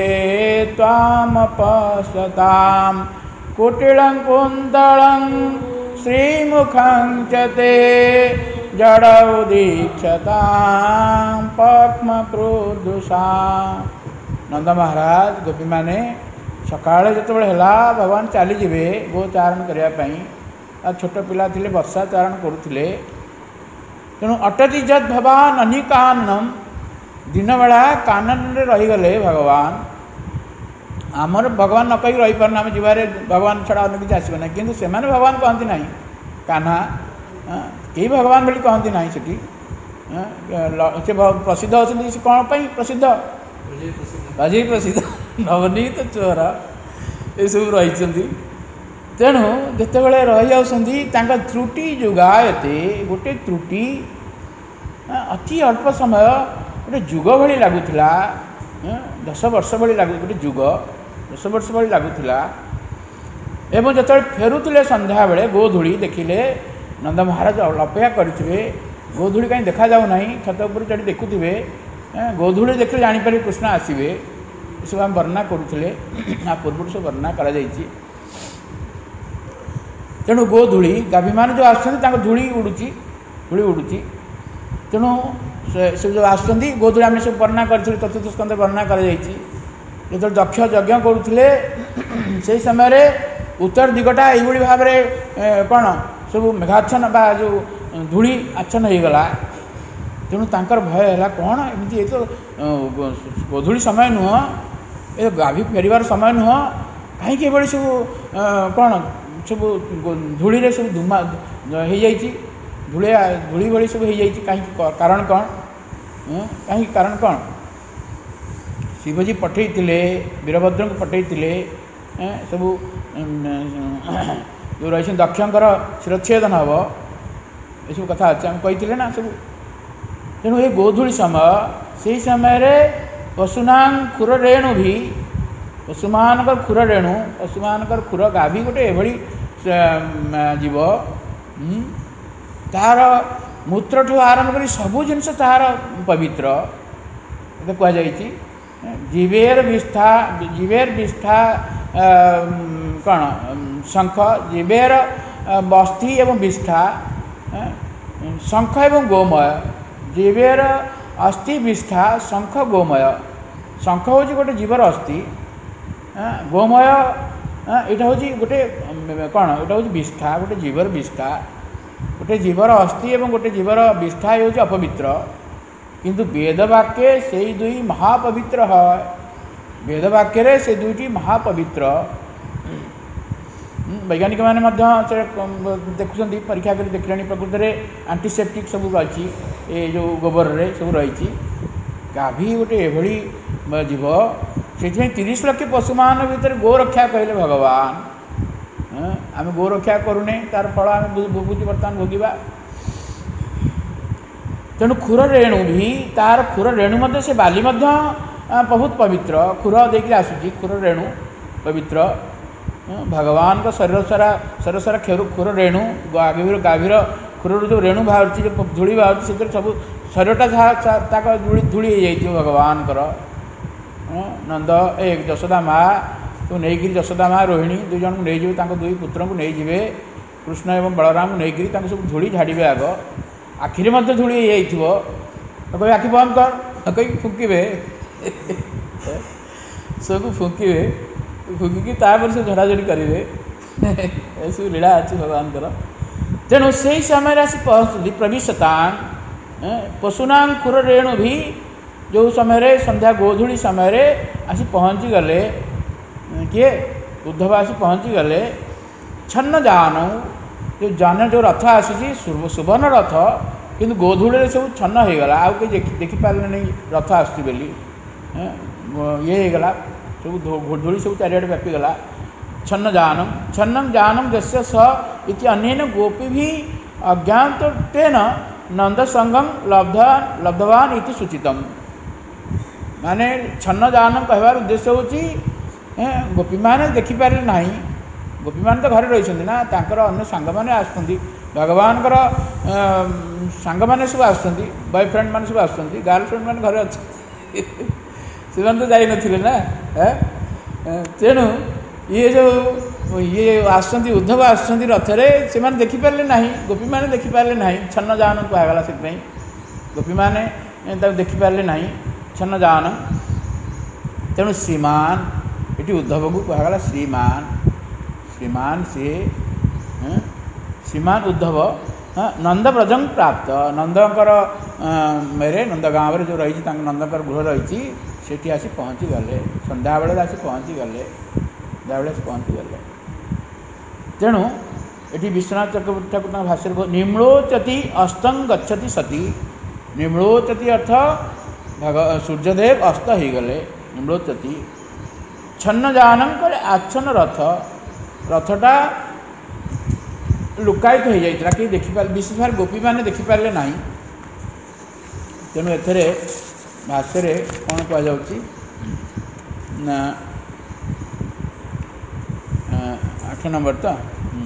ତ୍ୱାମପଶ୍ୟତାମ୍ କୁଟିଳଂ କୁନ୍ତଳଂ ଶ୍ରୀମୁଖଂ ଚ ତେ ଜଡ଼ ଉଦୀକ୍ଷତାମ୍ ପଦ୍ମକ୍ରୁଦ୍ଧୁଷାମ୍। ନନ୍ଦ ମହାରାଜ ଗୋପୀମାନେ ସକାଳେ ଯେତେବେଳେ ହେଲା ଭଗବାନ ଚାଲିଯିବେ ଗୋଚାରଣ କରିବା ପାଇଁ। ଆଉ ଛୋଟ ପିଲା ଥିଲେ ବର୍ଷା ଚାରଣ କରୁଥିଲେ। ତେଣୁ ଅଟତି ଯଦ୍ ଭବାନ୍ ଅନି କାନନମ୍, ଦିନବେଳା କାନନରେ ରହିଗଲେ ଭଗବାନ। ଆମର ଭଗବାନ ନ କହିକି ରହିପାରୁନା, ଆମେ ଯିବାରେ ଭଗବାନ ଛଡ଼ା ଅନ୍ୟ କିଛି ଆସିବ ନାହିଁ। କିନ୍ତୁ ସେମାନେ ଭଗବାନ କହନ୍ତି ନାହିଁ। କାହ୍ନା କେହି ଭଗବାନ ବୋଲି କହନ୍ତି ନାହିଁ ସେଠି। ସେ ପ୍ରସିଦ୍ଧ ଅଛନ୍ତି। ସେ କ'ଣ ପାଇଁ ପ୍ରସିଦ୍ଧ? ଅଜୟ ପ୍ରସିଦ୍ଧ, ନବନୀତ ଚୋର ଏସବୁ ରହିଛନ୍ତି। ତେଣୁ ଯେତେବେଳେ ରହିଯାଉଛନ୍ତି ତାଙ୍କ ତ୍ରୁଟି ଯୋଗାୟତେ, ଗୋଟେ ତ୍ରୁଟି ଅତି ଅଳ୍ପ ସମୟ ଗୋଟେ ଯୁଗ ଭଳି ଲାଗୁଥିଲା। ଦଶ ବର୍ଷ ଭଳି ଲାଗୁ ଗୋଟେ ଯୁଗ ଦଶ ବର୍ଷ ଭଳି ଲାଗୁଥିଲା। ଏବଂ ଯେତେବେଳେ ଫେରୁଥିଲେ ସନ୍ଧ୍ୟାବେଳେ ଗୋଧୂଳି ଦେଖିଲେ, ନନ୍ଦ ମହାରାଜ ଅପେକ୍ଷା କରିଥିବେ ଗୋଧୂଳି କାହିଁ ଦେଖାଯାଉ ନାହିଁ। ଛାତ ଉପରେ ଚଢ଼ି ଦେଖୁଥିବେ, ଗୋଧୂଳି ଦେଖିଲେ ଜାଣିପାରିବେ କୃଷ୍ଣ ଆସିବେ। ଏସବୁ ଆମେ ବର୍ଣ୍ଣନା କରୁଥିଲେ, ଆ ପୂର୍ବରୁ ସବୁ ବର୍ଣ୍ଣନା କରାଯାଇଛି। ତେଣୁ ଗୋଧୂଳି ଗାଭୀମାନେ ଯେଉଁ ଆସୁଛନ୍ତି ତାଙ୍କ ଧୂଳି ଉଡ଼ୁଛି ଧୂଳି ଉଡ଼ୁଛି ତେଣୁ ସେ ଯେଉଁ ଆସୁଛନ୍ତି ଗୋଧୂଳି ଆମେ ସବୁ ବର୍ଣ୍ଣନା କରିଥିଲୁ, ଚତୁର୍ଥ ସ୍କନ୍ଧରେ ବର୍ଣ୍ଣନା କରାଯାଇଛି। ଯେତେବେଳେ ଦକ୍ଷ ଯଜ୍ଞ କରୁଥିଲେ ସେହି ସମୟରେ ଉତ୍ତର ଦିଗଟା ଏଇଭଳି ଭାବରେ କ'ଣ ସବୁ ମେଘାଚ୍ଛନ୍ନ ବା ଯେଉଁ ଧୂଳି ଆଚ୍ଛନ୍ନ ହୋଇଗଲା। ତେଣୁ ତାଙ୍କର ଭୟ ହେଲା, କ'ଣ ଏମିତି ଏ ତ ଗୋଧୂଳି ସମୟ ନୁହଁ, ଏ ଗାଭୀ ଫେରିବାର ସମୟ ନୁହଁ, କାହିଁକି ଏଭଳି ସବୁ କ'ଣ ସବୁ ଧୂଳିରେ ସବୁ ଧୂମା ହେଇଯାଇଛି, ଧୂଳିଆ ଧୂଳି ଭଳି ସବୁ ହେଇଯାଇଛି, କାହିଁକି କାରଣ କ'ଣ? କାହିଁକି କାରଣ କ'ଣ? ଶିବଜୀ ପଠେଇଥିଲେ, ବୀରଭଦ୍ରଙ୍କୁ ପଠେଇଥିଲେ ସବୁ ଯେଉଁ ରହିଛନ୍ତି ଦକ୍ଷଙ୍କର ଶିରଚ୍ଛେଦନ ହେବ, ଏସବୁ କଥା ଅଛି, ଆମେ କହିଥିଲେ ନା ସବୁ। ତେଣୁ ଏ ଗୋଧୂଳି ସମୟ, ସେହି ସମୟରେ ପଶୁନାଂ ଖୁର ରେଣୁ ବି, ପଶୁମାନଙ୍କର ଖୁର ରେଣୁ, ପଶୁମାନଙ୍କର ଖୁର ଗାଭୀ ଗୋଟେ ଏଭଳି ଜୀବ, ତାହାର ମୂତ୍ରଠୁ ଆରମ୍ଭ କରି ସବୁ ଜିନିଷ ତାହାର ପବିତ୍ର। ଏବେ କୁହାଯାଇଛି ଜୀବେର ବିଷ୍ଠା, ଜୀବେର ବିଷ୍ଠା କ'ଣ ଶଙ୍ଖ, ଜୀବେର ବସ୍ତି ଏବଂ ବିଷ୍ଠା ଶଙ୍ଖ ଏବଂ ଗୋମୟ, ଜୀବେର ଅସ୍ଥି ବିଷ୍ଠା ଶଙ୍ଖ ଗୋମୟ। ଶଙ୍ଖ ହେଉଛି ଗୋଟେ ଜୀବର ଅସ୍ଥି, ଗୋମୟ ଏଇଟା ହେଉଛି ଗୋଟେ କ'ଣ, ଏଇଟା ହେଉଛି ବିଷ୍ଠା, ଗୋଟେ ଜୀବର ବିଷ୍ଠା। ଗୋଟେ ଜୀବର ଅସ୍ଥି ଏବଂ ଗୋଟେ ଜୀବର ବିଷ୍ଠା ହେଉଛି ଅପବିତ୍ର, କିନ୍ତୁ ବେଦ ବାକ୍যে ସେଇ ଦୁଇ ମହାପବିତ୍ର হয়। ବେଦ ବାକ୍ୟରେ ସେ ଦୁଇଟି ମହାପବିତ୍ର। ବୈଜ୍ଞାନିକମାନେ ମଧ୍ୟ ସେ ଦେଖୁଛନ୍ତି, ପରୀକ୍ଷା କରି ଦେଖିଲେଣି, ପ୍ରକୃତରେ ଆଣ୍ଟିସେପ୍ଟିକ୍ ସବୁ ରହିଛି ଏ ଯେଉଁ ଗୋବରରେ ସବୁ ରହିଛି। ଗାଭୀ ଗୋଟେ ଏଭଳି ଜୀବ, ସେଥିପାଇଁ ତିରିଶ ଲକ୍ଷ ପଶୁମାନଙ୍କ ଭିତରେ ଗୋରକ୍ଷା କହିଲେ ଭଗବାନ। ଆମେ ଗୋରକ୍ଷା କରୁନେ, ତାର ଫଳ ଆମେ ଭୋଗୁଛୁ, ବର୍ତ୍ତମାନ ଭୋଗିବା। ତେଣୁ ଖୁର ରେଣୁ ବି, ତାର ଖୁର ରେଣୁ ମଧ୍ୟ ସେ ବାଲି ମଧ୍ୟ ବହୁତ ପବିତ୍ର, ଖୁର ଦେଇକି ଆସୁଛି, ଖୁର ରେଣୁ ପବିତ୍ର। ଭଗବାନଙ୍କ ଶରୀର ସାରା ଶରୀର ସାରା ଖୁର ରେଣୁ, ଗାଭୀର ଗାଭୀର ଖୁରରୁ ଯେଉଁ ରେଣୁ ବାହାରୁଛି, ଯେଉଁ ଧୂଳି ବାହାରୁଛି, ସେଥିରେ ସବୁ ଶରୀରଟା ଯାହା ତାଙ୍କ ଧୂଳି ଧୂଳି ହେଇଯାଇଥିବ ଭଗବାନଙ୍କର। ନନ୍ଦ ଏ ଯଶୋଦା ମା ତୁ ନେଇକିରି, ଯଶୋଦା ମା ରୋହିଣୀ ଦୁଇ ଜଣଙ୍କୁ ନେଇଯିବେ, ତାଙ୍କ ଦୁଇ ପୁତ୍ରଙ୍କୁ ନେଇଯିବେ, କୃଷ୍ଣ ଏବଂ ବଳରାମଙ୍କୁ ନେଇକରି ତାଙ୍କୁ ସବୁ ଧୂଳି ଝାଡ଼ିବେ। ଆଗ ଆଖିରେ ମଧ୍ୟ ଧୂଳି ହେଇଯାଇଥିବ, କହିବେ ଆଖି ବନ୍ଦ କର, କହିକି ଫୁଙ୍କିବେ, ସବୁ ଫୁଙ୍କିବେ, ଫୁଙ୍କିକି ତାପରେ ସେ ଝଡ଼ାଝଡ଼ି କରିବେ। ଏସବୁ ଲୀଳା ଅଛି ଭଗବାନଙ୍କର। ତେଣୁ ସେହି ସମୟରେ ଆସି ପହଞ୍ଚୁଛନ୍ତି ପ୍ରବିଶତାଂ ପଶୁନାଂ ଖୁର ରେଣୁ ବି, ଯେଉଁ ସମୟରେ ସନ୍ଧ୍ୟା ଗୋଧୂଳି ସମୟରେ ଆସି ପହଞ୍ଚିଗଲେ, କିଏ ଉଦ୍ଧବ ଆସି ପହଞ୍ଚିଗଲେ। ଛନ୍ନ ଯାନ, ଯେଉଁ ଯାନ ଯେଉଁ ରଥ ଆସିଛି ସୁବର୍ଣ୍ଣ ରଥ, କିନ୍ତୁ ଗୋଧୂଳିରେ ସବୁ ଛନ୍ନ ହୋଇଗଲା, ଆଉ କେହି ଦେଖି ଦେଖିପାରିଲେନି ରଥ ଆସୁଛି ବୋଲି। ଇଏ ହେଇଗଲା, ସବୁ ଧୂଳି ସବୁ ଚାରିଆଡ଼େ ବ୍ୟାପିଗଲା। ଛନ୍ନ ଯାନମ୍, ଛନ୍ନମ୍ ଯାନମ୍ ଦେଶ ସ ଇତି ଅନ୍ୟେନ ଗୋପୀ ବି ଅଜ୍ଞାତେନ ନନ୍ଦ ସଙ୍ଗମ୍ ଲବ୍ଧ ଲବ୍ଧବାନ ଇତି ସୂଚିତମ୍। ମାନେ ଛନ୍ନ ଯାନମ୍ କହିବାର ଉଦ୍ଦେଶ୍ୟ ହେଉଛି ଗୋପୀମାନେ ଦେଖିପାରିଲେ ନାହିଁ, ଗୋପୀମାନେ ତ ଘରେ ରହିଛନ୍ତି ନା, ତାଙ୍କର ଅନ୍ୟ ସାଙ୍ଗମାନେ ଆସୁଛନ୍ତି, ଭଗବାନଙ୍କର ସାଙ୍ଗମାନେ ସବୁ ଆସୁଛନ୍ତି, ବୟଫ୍ରେଣ୍ଡ ମାନେ ସବୁ ଆସୁଛନ୍ତି, ଗାର୍ଲଫ୍ରେଣ୍ଡ ମାନେ ଘରେ ଅଛନ୍ତି, ସେମାନେ ତ ଯାଇନଥିଲେ ନା। ତେଣୁ ଇଏ ଯେଉଁ ଇଏ ଆସୁଛନ୍ତି, ଉଦ୍ଧବ ଆସୁଛନ୍ତି ରଥରେ, ସେମାନେ ଦେଖିପାରିଲେ ନାହିଁ, ଗୋପୀମାନେ ଦେଖିପାରିଲେ ନାହିଁ, ଛନ୍ନ ଯାନ କୁହାଗଲା ସେଥିପାଇଁ, ଗୋପୀମାନେ ତାକୁ ଦେଖିପାରିଲେ ନାହିଁ, ଛନ୍ନ ଯାନ। ତେଣୁ ଶ୍ରୀମାନ, ଏଠି ଉଦ୍ଧବକୁ କୁହାଗଲା ଶ୍ରୀମାନ, ଶ୍ରୀମାନ ସିଏ ଶ୍ରୀମାନ ଉଦ୍ଧବ ନନ୍ଦ ବ୍ରଜଂ ପ୍ରାପ୍ତ, ନନ୍ଦଙ୍କର ମେରେ ନନ୍ଦ ଗାଁରେ ଯେଉଁ ରହିଛି, ତାଙ୍କ ନନ୍ଦଙ୍କର ଗୃହ ରହିଛି, ସେଠି ଆସି ପହଞ୍ଚିଗଲେ, ସନ୍ଧ୍ୟାବେଳେ ଆସି ପହଞ୍ଚିଗଲେ, ସନ୍ଧ୍ୟାବେଳେ ଆସି ପହଞ୍ଚିଗଲେ। ତେଣୁ ଏଠି ବିଶ୍ୱନାଥ ଚକ୍ରବର୍ତ୍ତୀ ଠାକୁର ତାଙ୍କ ଭାଷ୍ୟରେ କହୁ ନିମ୍ଳୋଚତି ଅସ୍ତଂ ଗଚ୍ଛତି ସତି, ନିମ୍ଳୋଚତି ଅର୍ଥ ଭଗ ସୂର୍ଯ୍ୟଦେବ ଅସ୍ତ ହେଇଗଲେ, ନିମ୍ଳୋଚତି। ଛନ୍ନ ଯାନଂ କଲେ ଆଚ୍ଛନ୍ନ ରଥ, ରଥଟା ଲୁକାୟିତ ହୋଇଯାଇଥିଲା, କେହି ଦେଖିପାରିଲେ, ବିଶେଷ ଭାବରେ ଗୋପୀମାନେ ଦେଖିପାରିଲେ ନାହିଁ। ତେଣୁ ଏଥିରେ ଭାଷ୍ୟରେ କ'ଣ କୁହାଯାଉଛି ନା ଆଠ ନମ୍ବର ତ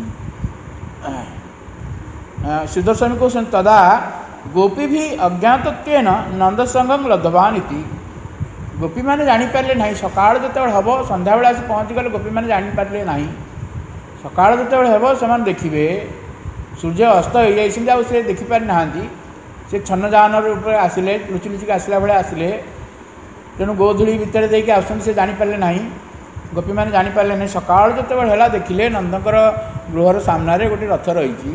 ସୁଦର୍ଶନ କହୁଛନ୍ତି ତଦା ଗୋପୀ ବି ଅଜ୍ଞାତତ୍ୱେନ ନନ୍ଦସଙ୍ଗଂ ଲବ୍ଧବାନ୍ ଇତି, ଗୋପୀମାନେ ଜାଣିପାରିଲେ ନାହିଁ, ସକାଳ ଯେତେବେଳେ ହେବ, ସନ୍ଧ୍ୟାବେଳେ ଆସି ପହଞ୍ଚିଗଲେ, ଗୋପୀମାନେ ଜାଣିପାରିଲେ ନାହିଁ, ସକାଳ ଯେତେବେଳେ ହେବ ସେମାନେ ଦେଖିବେ ସୂର୍ଯ୍ୟ ଅସ୍ତ ହୋଇଯାଇଛନ୍ତି, ଆଉ ସେ ଦେଖିପାରି ନାହାନ୍ତି, ସେ ଛନ୍ନ ଯାନର ଉପରେ ଆସିଲେ, ଲୁଚି ଲୁଚିକି ଆସିଲା ଭଳିଆ ଆସିଲେ, ତେଣୁ ଗୋଧୂଳି ଭିତରେ ଦେଇକି ଆସୁଛନ୍ତି, ସେ ଜାଣିପାରିଲେ ନାହିଁ, ଗୋପୀମାନେ ଜାଣିପାରିଲେ ନାହିଁ। ସକାଳ ଯେତେବେଳେ ହେଲା ଦେଖିଲେ ନନ୍ଦଙ୍କର ଗୃହର ସାମ୍ନାରେ ଗୋଟେ ରଥ ରହିଛି।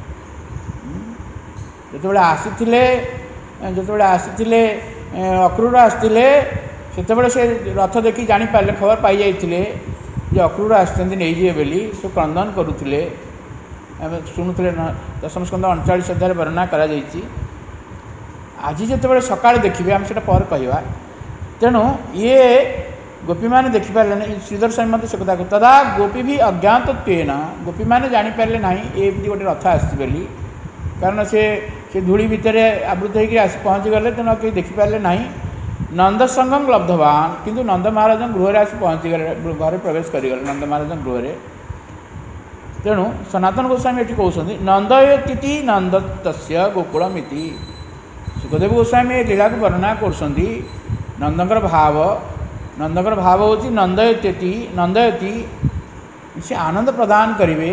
ଯେତେବେଳେ ଆସିଥିଲେ ଯେତେବେଳେ ଆସିଥିଲେ ଅକ୍ରୁର ଆସିଥିଲେ, ସେତେବେଳେ ସେ ରଥ ଦେଖି ଜାଣିପାରିଲେ, ଖବର ପାଇଯାଇଥିଲେ ଯେ ଅକ୍ରୁର ଆସିଛନ୍ତି ନେଇଯିବେ ବୋଲି, ସେ କ୍ରନ୍ଦନ କରୁଥିଲେ, ଆମେ ଶୁଣୁଥିଲେ। ଦଶମ ସ୍କନ୍ଧ ଅଣଚାଳିଶ ଅଧ୍ୟାୟରେ ବର୍ଣ୍ଣନା କରାଯାଇଛି। ଆଜି ଯେତେବେଳେ ସକାଳେ ଦେଖିବେ, ଆମେ ସେଇଟା ପରେ କହିବା। ତେଣୁ ଇଏ ଗୋପୀମାନେ ଦେଖିପାରିଲେ ନାହିଁ, ଶ୍ରୀଧର ମଧ୍ୟ ସେ କଥା କହୁ ତଦା ଗୋପୀ ବି ଅଜ୍ଞାତତ୍ୱେନ, ଗୋପୀମାନେ ଜାଣିପାରିଲେ ନାହିଁ ଏମିତି ଗୋଟେ ରଥ ଆସିଛି ବୋଲି, କାରଣ ସେ ସେ ଧୂଳି ଭିତରେ ଆବୃତ ହୋଇକି ଆସି ପହଞ୍ଚିଗଲେ, ତେଣୁ କେହି ଦେଖିପାରିଲେ ନାହିଁ। ନନ୍ଦସଙ୍ଗଂ ଲବ୍ଧବାନ୍, କିନ୍ତୁ ନନ୍ଦ ମହାରାଜଙ୍କ ଗୃହରେ ଆସି ପହଞ୍ଚିଗଲେ, ଘରେ ପ୍ରବେଶ କରିଗଲେ ନନ୍ଦ ମହାରାଜଙ୍କ ଗୃହରେ। ତେଣୁ ସନାତନ ଗୋସ୍ୱାମୀ ଏଠି କହୁଛନ୍ତି ନନ୍ଦୟତିତି ନନ୍ଦତସ୍ୟ ଗୋକୁଳମିତି, ସୁଖଦେବ ଗୋସ୍ୱାମୀ ଏ ଲୀଳାକୁ ବର୍ଣ୍ଣନା କରୁଛନ୍ତି। ନନ୍ଦଙ୍କର ଭାବ, ନନ୍ଦଙ୍କର ଭାବ ହେଉଛି ନନ୍ଦୟତି, ନନ୍ଦୟତି ସେ ଆନନ୍ଦ ପ୍ରଦାନ କରିବେ।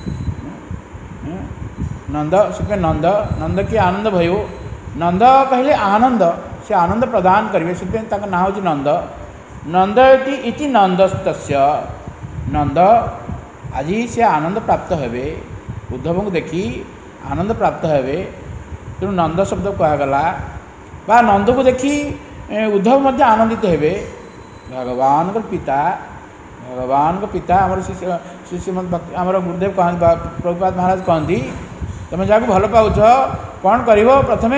ନନ୍ଦ ସେ ନନ୍ଦ, ନନ୍ଦ କିଏ ଆନନ୍ଦ भयो, ନନ୍ଦ କହିଲେ ଆନନ୍ଦ, ସେ ଆନନ୍ଦ ପ୍ରଦାନ କରିବେ, ସେଥିପାଇଁ ତାଙ୍କ ନାଁ ହେଉଛି ନନ୍ଦ। ନନ୍ଦୟତି ଇତି ନନ୍ଦସ୍ତସ୍ୟ, ନନ୍ଦ ଆଜି ସେ ଆନନ୍ଦ ପ୍ରାପ୍ତ ହେବେ, ଉଦ୍ଧବଙ୍କୁ ଦେଖି ଆନନ୍ଦ ପ୍ରାପ୍ତ ହେବେ, ତେଣୁ ନନ୍ଦ ଶବ୍ଦ କୁହାଗଲା। ବା ନନ୍ଦକୁ ଦେଖି ଉଦ୍ଧବ ମଧ୍ୟ ଆନନ୍ଦିତ ହେବେ। ଭଗବାନଙ୍କର ପିତା, ଭଗବାନଙ୍କ ପିତା ଆମର ଶ୍ରୀ ଶ୍ରୀମଦ୍ ଭକ୍ତି ଆମର ଗୁରୁଦେବ କହନ୍ତି, ପ୍ରଭୁପାଦ ମହାରାଜ କହନ୍ତି, ତୁମେ ଯାହାକୁ ଭଲ ପାଉଛ କ'ଣ କରିବ, ପ୍ରଥମେ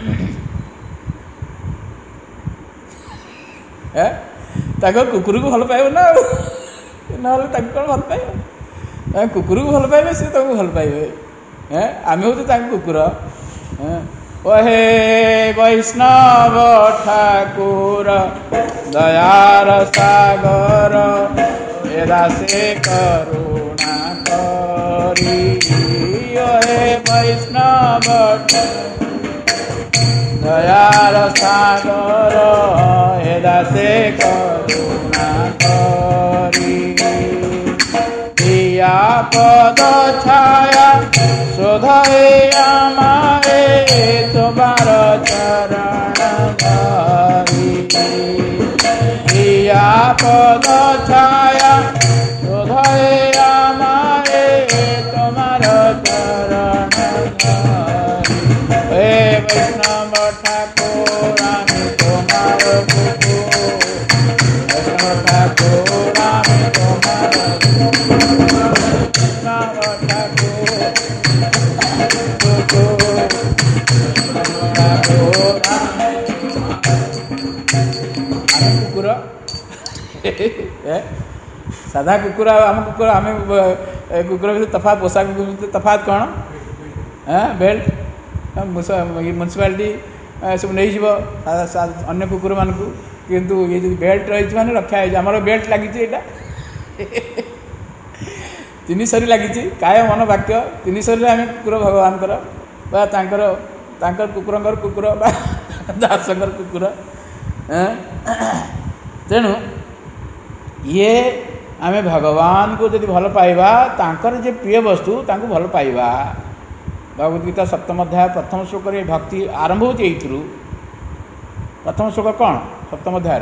ଏ ତାଙ୍କ କୁକୁରକୁ ଭଲ ପାଇବ ନା, ଆଉ ନହେଲେ ତାଙ୍କୁ କ'ଣ ଭଲ ପାଇବ? କୁକୁରକୁ ଭଲ ପାଇବେ, ସେ ତାଙ୍କୁ ଭଲ ପାଇବେ। ଆମେ ହେଉଛୁ ତାଙ୍କ କୁକୁର। ଓ ହେ ବୈଷ୍ଣବ ଠାକୁର ଦୟାର ସାଗର, ଏ ଦାସେ କରୁଣା କରି। ଓ ହେ ବୈଷ୍ଣବ ଦୟାର ସାଗର, ଏ ଦାସେ କରୁଣା କରି। পদ ছায়া শোধায় আমারে, তোমার চরণ ধরি। প্রিয়া পদ ছায়া শোধায় আমারে, তোমার চরণ ধরি। হে বৈষ্ণব ঠাকুর আমি তোমার কুকুর, বৈষ্ণব ঠাকুর আমি তোমার କୁକୁର ସାଧା କୁକୁର ଆଉ ଆମ କୁକୁର, ଆମେ କୁକୁର ଭିତରେ ତଫାତ, ପୋଷାକ ଭିତରେ ତଫାତ କ'ଣ? ବେଲ୍ଟ ମ୍ୟୁନିସିପାଲିଟି ସବୁ ନେଇଯିବ ଅନ୍ୟ କୁକୁରମାନଙ୍କୁ, କିନ୍ତୁ ଇଏ ଯଦି ବେଲ୍ଟ ରହିଛି ମାନେ ରକ୍ଷା ହେଇଛି। ଆମର ବେଲ୍ଟ ଲାଗିଛି ଏଇଟା। ତିନି ସରି ଲାଗିଛି କାୟ ମନ ବାକ୍ୟ ତିନି ସରିରେ ଆମେ କୁକୁର ଭଗବାନଙ୍କର ବା ତାଙ୍କର ତାଙ୍କର କୁକୁରଙ୍କର କୁକୁର ବା ଦାସଙ୍କର କୁକୁର। ତେଣୁ ଇଏ ଆମେ ଭଗବାନଙ୍କୁ ଯଦି ଭଲ ପାଇବା ତାଙ୍କର ଯେ ପ୍ରିୟ ବସ୍ତୁ ତାଙ୍କୁ ଭଲ ପାଇବା। ଭଗବଦ୍ ଗୀତା ସପ୍ତମ ଅଧ୍ୟାୟ ପ୍ରଥମ ଶ୍ଲୋକରେ ଭକ୍ତି ଆରମ୍ଭ ହେଉଛି ଏଇଥିରୁ। ପ୍ରଥମ ଶ୍ଲୋକ କ'ଣ? ସପ୍ତମ ଅଧ୍ୟାୟର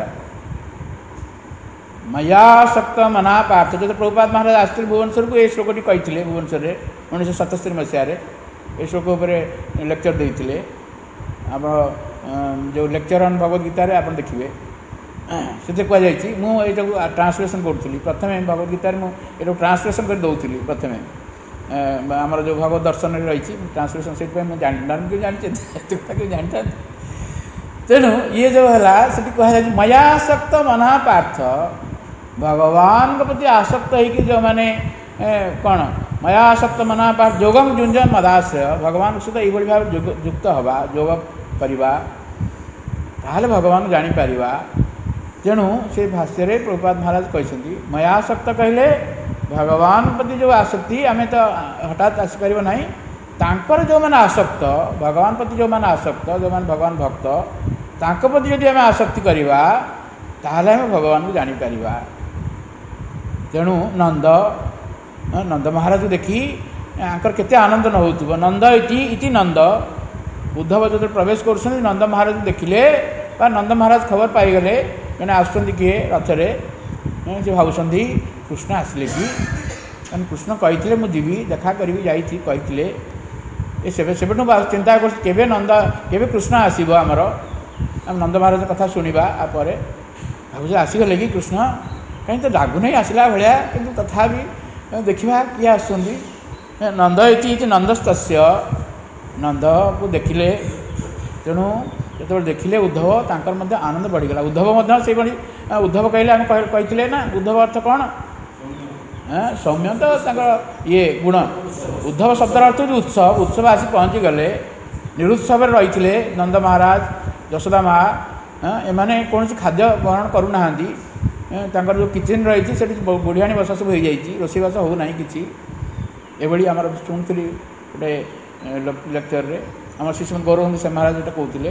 ମୟାସକ୍ତ ମନା ପାର୍ଥ। ଯଦି ପ୍ରଭୁପାଦ ମହାରାଜ ଆସିଥିଲେ ଭୁବନେଶ୍ୱରକୁ ଏ ଶ୍ଲୋକଟି କହିଥିଲେ ଭୁବନେଶ୍ୱରରେ ଉଣେଇଶହ ସତସ୍ତରୀ ମସିହାରେ ଏ ଶ୍ଲୋକ ଉପରେ ଲେକ୍ଚର ଦେଇଥିଲେ। ଆପଣ ଯେଉଁ ଲେକ୍ଚର ଅନ୍ ଭଗବଦ୍ ଗୀତାରେ ଆପଣ ଦେଖିବେ ସେଥିରେ କୁହାଯାଇଛି। ମୁଁ ଏଇଟାକୁ ଟ୍ରାନ୍ସଲେସନ୍ କରୁଥିଲି ପ୍ରଥମେ ଭଗବଦ୍ ଗୀତାରେ ମୁଁ ଏଇଟାକୁ ଟ୍ରାନ୍ସଲେସନ୍ କରି ଦେଉଥିଲି ପ୍ରଥମେ ଆମର ଯେଉଁ ଭଗବତ ଦର୍ଶନରେ ରହିଛି ଟ୍ରାନ୍ସଲେସନ୍ ସେଇଥିପାଇଁ ମୁଁ ଜାଣିପାରୁନି କେଉଁ ଜାଣିଛି ଏତେ କଥା କେଉଁ ଜାଣିଥାନ୍ତି। ତେଣୁ ଇଏ ଯେଉଁ ହେଲା ସେଠି କୁହାଯାଇଛି ମୟାସକ୍ତ ମନା ପାର୍ଥ। ଭଗବାନଙ୍କ ପ୍ରତି ଆସକ୍ତ ହେଇକି ଯେଉଁମାନେ କ'ଣ ମୟାସକ୍ତ ମନା ପାର୍ଥ ଯୋଗଂ ଯୁଞ୍ଜନ ମଦାଶ୍ରୟ ଭଗବାନଙ୍କ ସହିତ ଏଇଭଳି ଭାବରେ ଯୋଗ ଯୁକ୍ତ ହେବା ଯୋଗ କରିବା ତାହେଲେ ଭଗବାନ ଜାଣିପାରିବା। ତେଣୁ ସେ ଭାଷ୍ୟରେ ପ୍ରଭୁପାଦ ମହାରାଜ କହିଛନ୍ତି ମୟାସକ୍ତ କହିଲେ ଭଗବାନଙ୍କ ପ୍ରତି ଯେଉଁ ଆସକ୍ତି ଆମେ ତ ହଠାତ୍ ଆସିପାରିବ ନାହିଁ। ତାଙ୍କର ଯେଉଁମାନେ ଆସକ୍ତ ଭଗବାନ ପ୍ରତି ଯେଉଁମାନେ ଆସକ୍ତ ଯେଉଁମାନେ ଭଗବାନ ଭକ୍ତ ତାଙ୍କ ପ୍ରତି ଯଦି ଆମେ ଆସକ୍ତି କରିବା ତାହେଲେ ଆମେ ଭଗବାନଙ୍କୁ ଜାଣିପାରିବା। ତେଣୁ ନନ୍ଦ ନନ୍ଦ ମହାରାଜକୁ ଦେଖି ତାଙ୍କର କେତେ ଆନନ୍ଦ ନ ହେଉଥିବ। ନନ୍ଦ ଇତି ଇତି ନନ୍ଦ ଉଦ୍ଧବ ଯେତେବେଳେ ପ୍ରବେଶ କରୁଛନ୍ତି ନନ୍ଦ ମହାରାଜକୁ ଦେଖିଲେ ବା ନନ୍ଦ ମହାରାଜ ଖବର ପାଇଗଲେ ମାନେ ଆସୁଛନ୍ତି କିଏ ରଥରେ ସେ ଭାବୁଛନ୍ତି କୃଷ୍ଣ ଆସିଲେ କି କାରଣ କୃଷ୍ଣ କହିଥିଲେ ମୁଁ ଯିବି ଦେଖା କରିବି ଯାଇଛି କହିଥିଲେ। ଏ ସେବେ ସେବେଠୁ ଚିନ୍ତା କରୁଛି କେବେ ନନ୍ଦ କେବେ କୃଷ୍ଣ ଆସିବ ଆମର ଆମେ ନନ୍ଦ ମହାରାଜ କଥା ଶୁଣିବା। ଆ ପରେ ଭାବୁଛି ଆସିଗଲେ କି କୃଷ୍ଣ କାହିଁ ତ ଲାଗୁନାହିଁ ଆସିଲା ଭଳିଆ କିନ୍ତୁ ତଥାପି ଦେଖିବା କିଏ ଆସୁଛନ୍ତି। ନନ୍ଦ ଇତି ଇତି ନନ୍ଦସ୍ତସ୍ୟ ନନ୍ଦକୁ ଦେଖିଲେ। ତେଣୁ ଯେତେବେଳେ ଦେଖିଲେ ଉଦ୍ଧବ ତାଙ୍କର ମଧ୍ୟ ଆନନ୍ଦ ବଢ଼ିଗଲା। ଉଦ୍ଧବ ମଧ୍ୟ ସେଇଭଳି ଉଦ୍ଧବ କହିଲେ ଆମେ କହିଥିଲେ ନା ଉଦ୍ଧବ ଅର୍ଥ କ'ଣ? ସୌମ୍ୟ ତ ତାଙ୍କର ଇଏ ଗୁଣ। ଉଦ୍ଧବ ଶବ୍ଦର ଅର୍ଥ ହେଉଛି ଉତ୍ସବ। ଉତ୍ସବ ଆସି ପହଞ୍ଚିଗଲେ ନିରୁତ୍ସବରେ ରହିଥିଲେ ନନ୍ଦ ମହାରାଜ ଯଶୋଦା ମା ଏମାନେ କୌଣସି ଖାଦ୍ୟ ଗ୍ରହଣ କରୁନାହାନ୍ତି। ତାଙ୍କର ଯେଉଁ କିଚେନ୍ ରହିଛି ସେଠି ବୁଢ଼ିଆଣୀ ବସା ସବୁ ହୋଇଯାଇଛି ରୋଷେଇବାସ ହେଉନାହିଁ କିଛି। ଏଭଳି ଆମର ଶୁଣୁଥିଲି ଗୋଟେ ଲେକ୍ଚରରେ ଆମର ଶ୍ରୀଶ୍ରୀମଦ୍ ଗୌରବନ୍ଦ ସେ ମହାରାଜ ଏଟା କହୁଥିଲେ।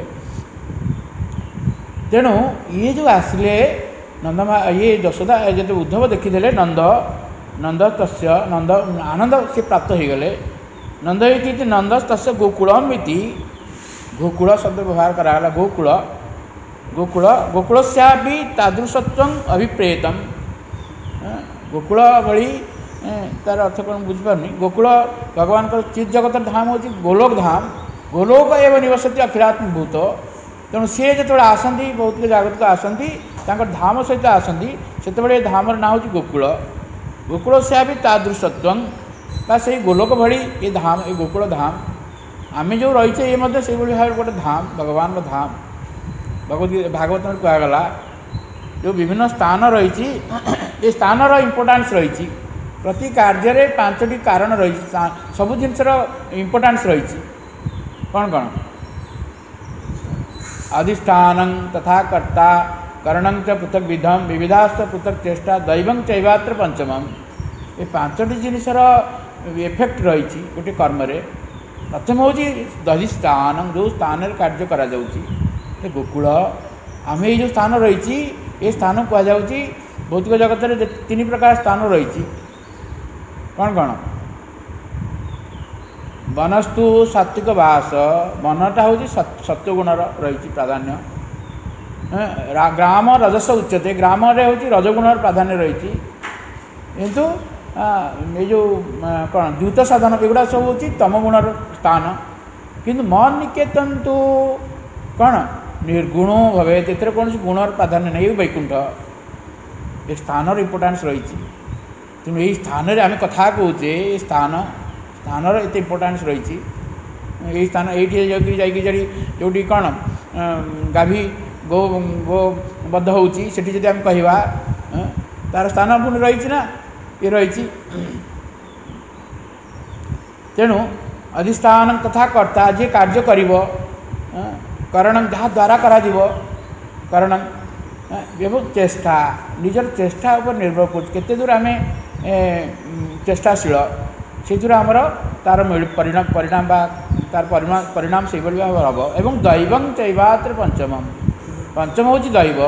ତେଣୁ ଇଏ ଯେଉଁ ଆସିଲେ ନନ୍ଦ ଇଏ ଯଶୋଦା ଯେତେ ଉଦ୍ଧବ ଦେଖିଦେଲେ ନନ୍ଦ ନନ୍ଦ ତସ୍ୟ ନନ୍ଦ ଆନନ୍ଦ ସେ ପ୍ରାପ୍ତ ହୋଇଗଲେ। ନନ୍ଦ ଇତି ଇତି ନନ୍ଦ ତସ୍ୟ ଗୋକୁଳମ୍ ଇତି ଗୋକୁଳ ଶବ୍ଦ ବ୍ୟବହାର କରାଗଲା। ଗୋକୁଳ ଗୋକୁଳ ଗୋକୁଳସ୍ୟାପି ତାଦୃଶତ୍ୱଂ ଅଭିପ୍ରେତମ୍। ଗୋକୁଳ ଭଳି ତାର ଅର୍ଥ କ'ଣ ବୁଝିପାରୁନି। ଗୋକୁଳ ଭଗବାନଙ୍କର ଚିତ୍ ଜଗତର ଧାମ ହେଉଛି ଗୋଲୋକ ଧାମ। ଗୋଲୋକ ଏବ ନିବସତି ଅଖିଳାତ୍ମଭୂତ। ତେଣୁ ସିଏ ଯେତେବେଳେ ଆସନ୍ତି ଭୌତିକ ଜାଗତକୁ ଆସନ୍ତି ତାଙ୍କର ଧାମ ସହିତ ଆସନ୍ତି ସେତେବେଳେ ଏ ଧାମର ନାଁ ହେଉଛି ଗୋକୁଳ। ଗୋକୁଳ ସ୍ୟାପି ତାଦୃଶତ୍ୱଂ ବା ସେଇ ଗୋଲୋକ ଭଳି ଏ ଧାମ ଏ ଗୋକୁଳ ଧାମ। ଆମେ ଯେଉଁ ରହିଛେ ଇଏ ମଧ୍ୟ ସେଇଭଳି ଭାବରେ ଗୋଟେ ଧାମ ଭଗବାନଙ୍କ ଧାମ। ଭଗବଦ୍ ଭାଗବତରେ କୁହାଗଲା ଯେଉଁ ବିଭିନ୍ନ ସ୍ଥାନ ରହିଛି ଏ ସ୍ଥାନର ଇମ୍ପୋର୍ଟାନ୍ସ ରହିଛି। ପ୍ରତି କାର୍ଯ୍ୟରେ ପାଞ୍ଚଟି କାରଣ ରହିଛି ସବୁ ଜିନିଷର ଇମ୍ପୋର୍ଟାନ୍ସ ରହିଛି। କ'ଣ କ'ଣ? ଅଧିଷ୍ଠାନଂ ତଥା କର୍ତ୍ତା କरणं च पृथक विधम विविधास्त पृथक चेष्टा दैवं चैवात्र पंचमम। ये पांचटी जिनिसर इफेक्ट रही गोटे कर्म प्रथम हूँ दधिष्ठान जो स्थान कार्य करा गोकुल आम ये जो स्थान रही ये स्थान कहुँ भौतिक जगत में तीन प्रकार स्थान रही कौन कौन वनस्तु सात्विक बास वनटा हूँ सत्वगुणर रही प्राधान्य ग्राम रजस उच्यते ग्राम हूँ रजगुणर प्राधान्य रही किंतु ये जो कौन द्यूत साधन एगुड़ा सब हूँ तम गुणर स्थान किंतु मन निकेतन तो कौन निर्गुणो भवे तेरे कौन गुणर प्राधान्य नहीं वैकुंठ ये स्थान इम्पोर्टान्स रही तेणु यही स्थान आम कथा कहे ये स्थान स्थानर एत इम्पोर्टान्स रही यही स्थान ये जो कौन गाभी गो गो बद्ध होती जब आम कह तार स्थान पुणी रही ना ये रही तेणु अधिष्ठान तथा कर्ता जी कार्य कर करण जहाँ द्वारा करण चेष्टा निजर चेष्टा उपर निर्भर कर केते दूर आम चेष्टाशील से आमर तार परिणाम परिणाम बा तार परिणाम परिणाम से भाव हम एवं दैवं चैवात्र पंचम पंचम हूँ दैव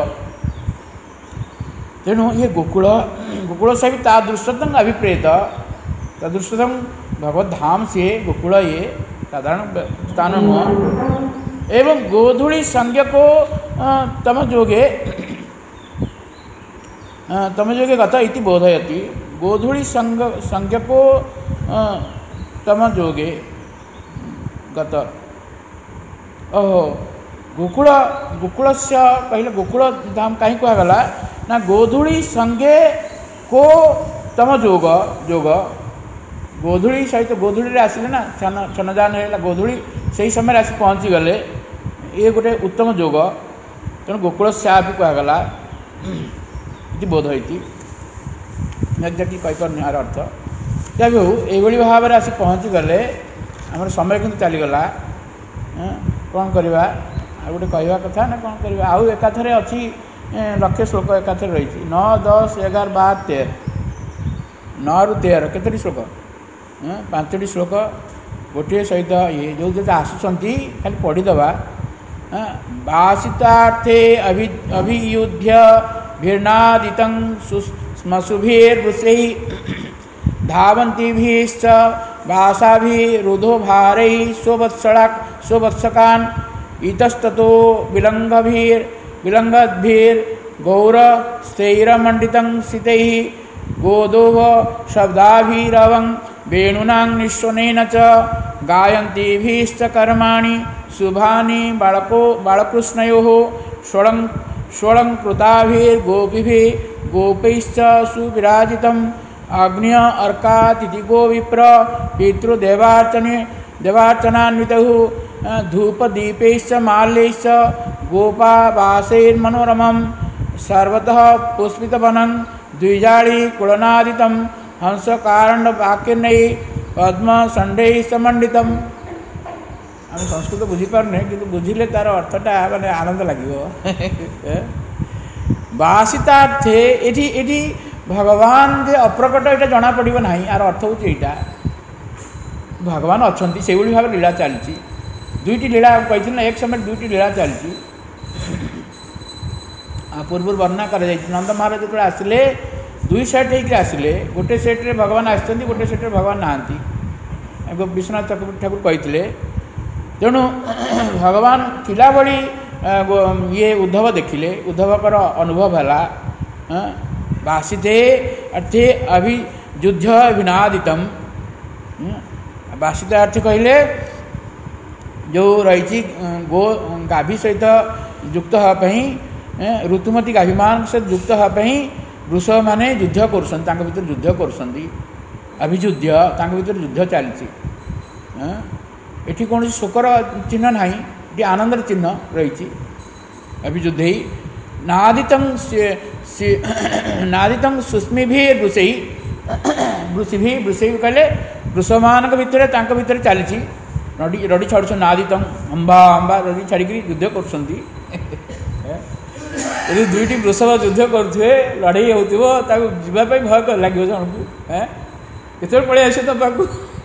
तेणु ये गोकुल गोकुल से भी ता दृष्टतम अभिप्रेत ता दृष्टतम भगवत धाम से गोकुल ये साधारण स्थान नुह एवं गोधूली संज्ञ को तम जोगे तम जोगे गत इति बोधयति गोधूली संग संज्ञ को तम जोगे गत ओहो गोकुल गोकुल से कहले गोकुल धाम कहीं कहगला ना गोधूली संगे को तम जोग जोग गोधूली सहित गोधूली आसिले ना छन छनजान है गोधूली से समय आसी पहुँची गले ये गोटे उत्तम जोग तेणु गोकुल स्या भी कहगला बोध होती एक्जाक्टली कहीपर यार अर्थ क्या भी हो ये भाव में आसी पहुँची गले आम समय कि चलीगला कौन करवा आ गोटे कहवा कथा ना कौन करवा आउ एकाथरे अच्छी लक्ष्य श्लोक एकाथरे रही नौ दस एगार बार तेर नौ रु तेर केतोटी श्लोक पांचटी श्लोक गोटे सहित ये जो जो आसुँच खाली पढ़ीदबा वासितार्थे अभि अभियुध्य भीर्नादितं स्मसुभिर्वृषैः धावन्तीभिश्च वासाभिरुधोभारैः स्ववत्सलाक् स्ववत्सकान् इतस्ततो विलङ्घभिर् विलङ्घद्भिर्गौरस्थैरमण्डितं सितैः गोदोः शब्दाभिरवं वेणूनां निःश्वनेन च गायन्तीभिश्च कर्माणि शुभानि बालको बालकृष्णयोः षोडं षोडङ्कृताभिर्गोपीभिः गोपैश्च सुविराजितम् अग्न्य अर्कातिथि गो विप्र पितृदेवार्चने देवार्चनान्वितः धूपदीपैश्च माल्यैश्च गोपावासैर्मनोरमं सर्वतः पुष्पितवनं द्विजाळी कुलनादितं हंसकारण्डवाक्यैः पद्मषण्डैश्च मण्डितम् आम संस्कृत बुझीपारे कि बुझिले तार अर्थटा माने आनंद लगे बासितार्थे एठी एठी भगवान जे अप्रकट ये जना पड़ो ना यार अर्थ हूँ यहाँ भगवान अच्छा से भाव लीला चलती दुईटी लीला कही ना एक समय दुईटी लीला चलती पूर्व वर्णना कर नंद महाराज जो आसिले दुई सेट होकर आसिले गोटे सेट्रे भगवान आसते गोटे सेट्रे भगवान नहांती विश्वनाथ चक्रवर्ती ठाकुर कहते तेणु भगवान थिला बड़ी ये उद्धव देखिले उद्धवकर अनुभव है बासिते अर्थे अभियुद्ध विनादितम बासित अर्थ कहले जो रही गो गाभी सहित युक्त होगापी ऋतुमती गाभीमान सहित युक्त होगापी वृषभ मैंने युद्ध कर युद्ध कर अभियुद्ध भर युद्ध चलती एठी कौन शोकर चिन्ह ना ये आनंदर चिन्ह रही अभियुद्ध नादितं नादितं सुस्मिभिर्वृषै वृषिभि वृषै कहले वृषमान भितर भितर चली रड़ी रड़ी छाड़ नादितं अंबा अंबा रड़ी छाड़ी युद्ध कर दुईटी वृषभ युद्ध करुवे लड़े होवाई भय लगे जन को केत पलि आस तो पाक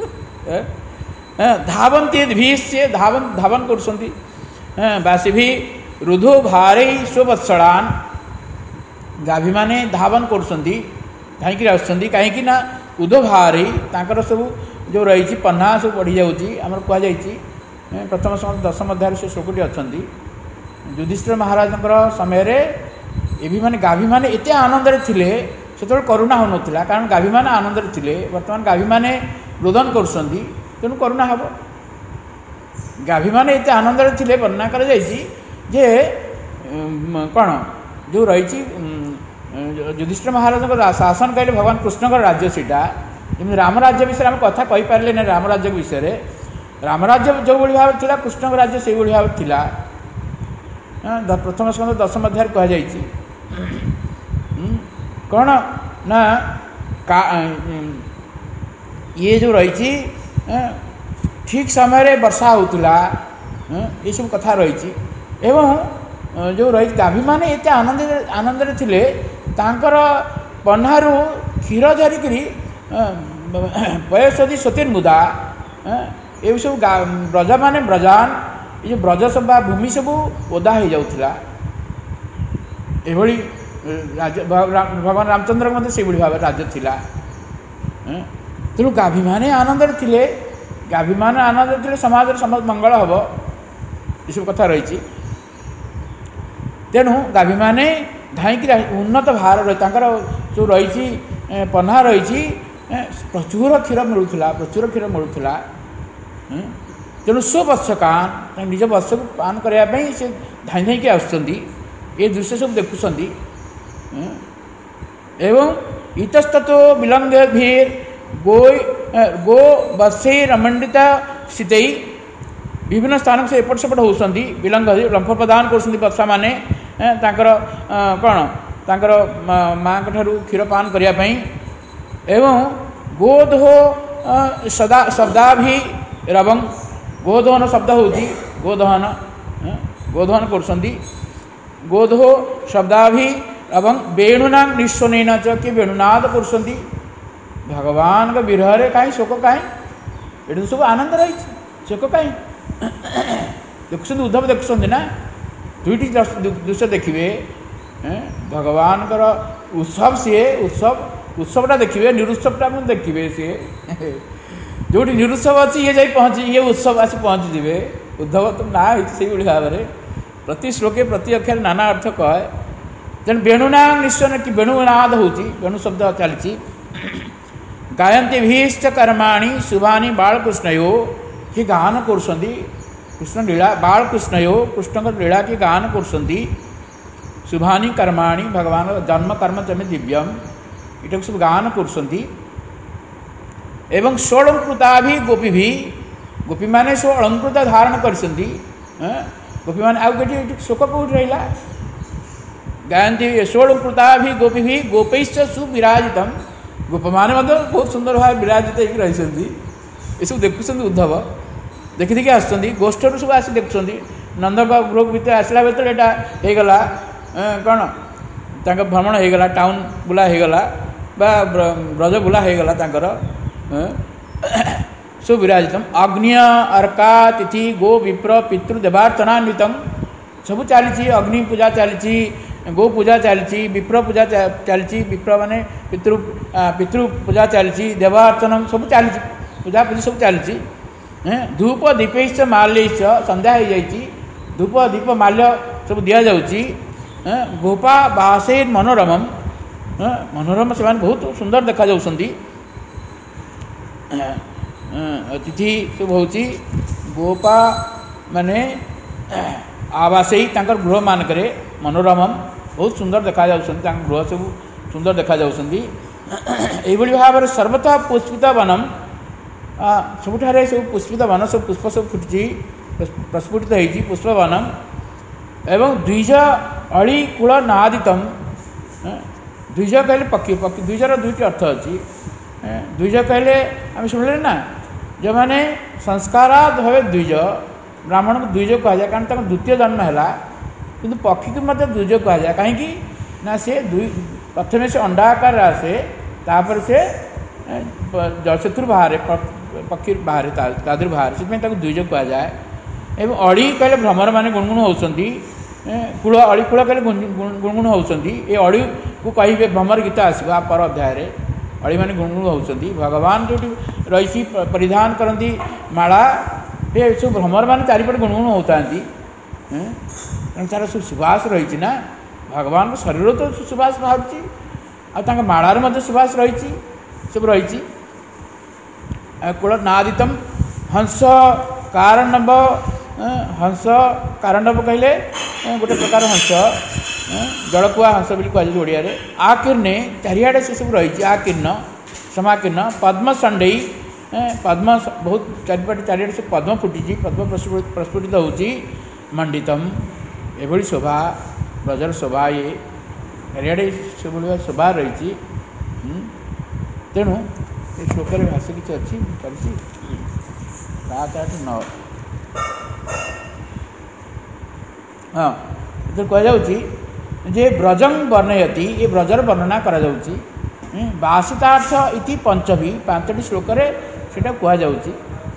धावंती भीश्चे धावन धावन कर बासी रुधो भारे स्ववत्सलान गाभी माने धावन कर कहीं ना उदो भारे तांकर सब जो रही पन्ना सब बढ़ी जाऊँगी आम कहुई प्रथम दशम अध्याय से श्लोकटी अच्छा युधिष्ठिर महाराज समय ये भी माने गाभी माने एत आनंद थे से करुणा हो नाला कारण गाभी माने आनंद थे बर्तमान गाभी माने रोदन कर तेणु करुणा हम गाभी माने एत आनंद थे वर्णना कर जे कौन जो रही युधिष्ठिर महाराज शासन कहले भगवान कृष्ण राज्य सीटा जमी राम राज्य विषय आम कथा कही पारे ना राम राज्य विषय राम राज्य जो भाव था कृष्ण राज्य से भाव था प्रथम स्कंद दशम अध्याय कहुई कौन ना का ये जो रही ठीक समय वर्षा होता ये सब कथा रही एवं जो रही गाभी माने एत आनंद आनंद थे तांकर पन्हारू क्षीर झरिकी पयसदी सतीर्मुदा ये सब ब्रज मान ब्रजान ये ब्रज सब भूमि सब ओदा हो जाऊला एभली भगवान रामचंद्र मध्य से भाव राज्य थिला तेणु गाभी माने आनंद थे गाभी माने आनंद थे समाज समस्त मंगल हम ये सब कथा रही तेणु गाभी माने धाई उन्नत भार रही जो रही पन्हा रही प्रचुर क्षीर मिलूला प्रचुर क्षीर मिलूला तेणु स्व वत्स कान निज वत्स को पान करने से धाई धाई आसुँच ये दृश्य सब देखुं एवं इतस्तो विलंग भीर गो गो बसे रमंडिता स्थित विभिन्न स्थान से एपट सेपट होती विलंग लंफ प्रदान कर बत्सा मैंने कौन तांकर माँ ठारू क्षीर पान करने एवं गोधो सदा शब्दाभि रवं गोदहन शब्द होती गोदहन गोदहन कर गोधो शब्दाभि एवं वेणुना निस्वनेन च कि वेणुनाद कर भगवान का विरह कहीं शोक कहीं ये सब आनंद रही शोक कहीं देखुं उद्धव देखुं ना दुईटी दृश्य देखिए भगवान का उत्सव सी उत्सव उत्सवटा देखिए निरुत्सवटा देखिए सी जो निरुत्सव अच्छी ये जाई पहुँची ये उत्सव आसी पहुँचीजे उद्धव तो ना से भाव में प्रति श्लोके प्रति अक्षर नाना अर्थ कहे तेणु वेणुना निश्चय कि वेणुनाद होती वेणु शब्द चलती गायंती भीष्ट कर्माणी शुभानी बालकृष्णयो कि गान कर कृष्ण लीला बालकृष्णयो कृष्ण लीला की गान कर शुभानी कर्माणी भगवान जन्म कर्म चमे दिव्यम इटा सब गान कर एवं षोलंकृता भी गोपी भी गोपी माने सो अलंकृत धारण कर गोपी मान आउ कटी शोक कौट रहा गायंती षोलंकृता भी गोपी भी गोपैश्च सुविराजित गोप मैंने बहुत सुंदर भाव विराजित रही ये सब देखुं उद्धव देखी देखी आस गोष्ठी सब आस देखुं नंद गृह भर आसला भर यहाँ होगला कौन तक भ्रमण होगला टाउन बुला होगला ब्रज बुला होगला सुविराजित अग्नि अर्का तिथि गो विप्र पितृ देवार्चनान्वित सब चली अग्नि पूजा चली गो पूजा चली विप्र पूजा चली विप्र माने पितृ पितृ पूजा चली देवार्चन सब चली पूजा पूजा सब चली धूप दीपैश्च माल्यैश्च संध्या हो जाती धूप दीप माल्य सब दि जाऊँगी गोपा बासे मनोरमम मनोरम से बहुत सुंदर देखा जाऊँगी तिथि सब हो गोपा माने आवास गृह मानक मनोरमम बहुत सुंदर देखा जाऊँ गृह सब सुंदर देखा जाऊँगी यही भाव में सर्वथा पुष्पित वनम सबुठारे सब पुष्पित वन सब पुष्प सब फुटी प्रस्फुटित होती पुष्पवनम एवं द्विज अली कूल नादितम द्विज कहले पक्षी पक्षी द्विजर दुईटी अर्थ अच्छी द्विज कहले आम शुणिले ना जो मैंने संस्काराद भावे द्विज ब्राह्मण को द्विज कह जाए कारण तक द्वितीय जन्म है कि पक्षी को मत द्विज कह जाए कहीं ना से दुई प्रथम से अंडा आकार आसे तापर से जलसेतु बाहर पक्षी बाहर तादर बाहर से द्विज कह जाए एवं अड़ी कहले भ्रमर माने गुणगुण होती कूल अड़ी कूल कहले गुणगुण होती ये अड़ी को कहे भ्रमर गीत आसवा पर अध्याय अड़ी माने गुणगुण होती भगवान जो रही परिधान करती माला ये सब भ्रमर मान चारिपटे गुणगुण होता तार सब सुवास रही ना भगवान को शरीर तो सुवास बाहर आ मालार मध्य सुवास रही सब रही कूल नादितम हंस कारणव हंस कारणव कहले गोटे प्रकार हंस जलकुआ हंस भी कह ओडिया आकीर्णे चारिआडे से सब रही आकीर्ण समाकीर्ण पद्म संडई पद्म बहुत चारिपटे चारिआडे से पद्म फुटी पद्म प्रस्फुटित होती मंडितम एभली शोभा ब्रजर शोभा ये चारिआडे से शोभा रही तेणु ये श्लोक भाष्य किसी अच्छी चलती सात आठ नौ हाँ तो कह जे ब्रजं वर्णयति ये ब्रजर वर्णना करा जाउची बासितार्थ इति पंचभी पांचटी श्लोक से कह जाऊँगी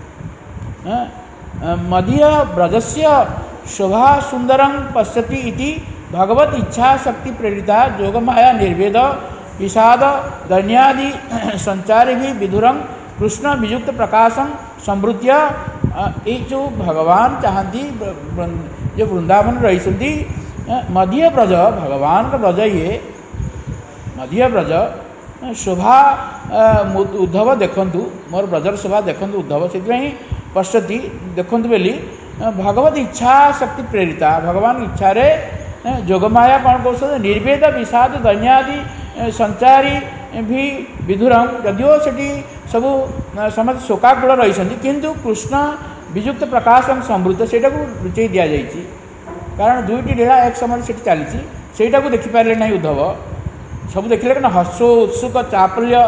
मदीय ब्रजस्य शोभा सुंदरं पश्यति इति भगवत इच्छा शक्ति प्रेरिता जोगमाया निर्वेद विषाद दैन्यादि संचारी भी विधुरं कृष्ण वियुक्त प्रकाशं समृद्ध ये जो भगवान चाहती जो वृंदावन रही मध्य ब्रज भगवान का ब्रज ये मध्य ब्रज शोभा उद्धव देखंतु मोर ब्रजर शोभा देखंतु उद्धव से पश्यति देखंतु बेली भगवत इच्छा शक्ति प्रेरिता भगवान इच्छा रे जोगमाया कौन कौन निर्वेद विषाद दैन्यादि संचारी भी विधुरम जदिओ से सबू समस्त शोकाकुल रही किंतु कृष्ण वियुक्त प्रकाश समृद्ध से लुचई दि जाइए कारण दुईटी लीला एक समय से चली सेटा को देखिपारे ना उद्धव सब देखिले कि हर्षो उत्सुक चापल्य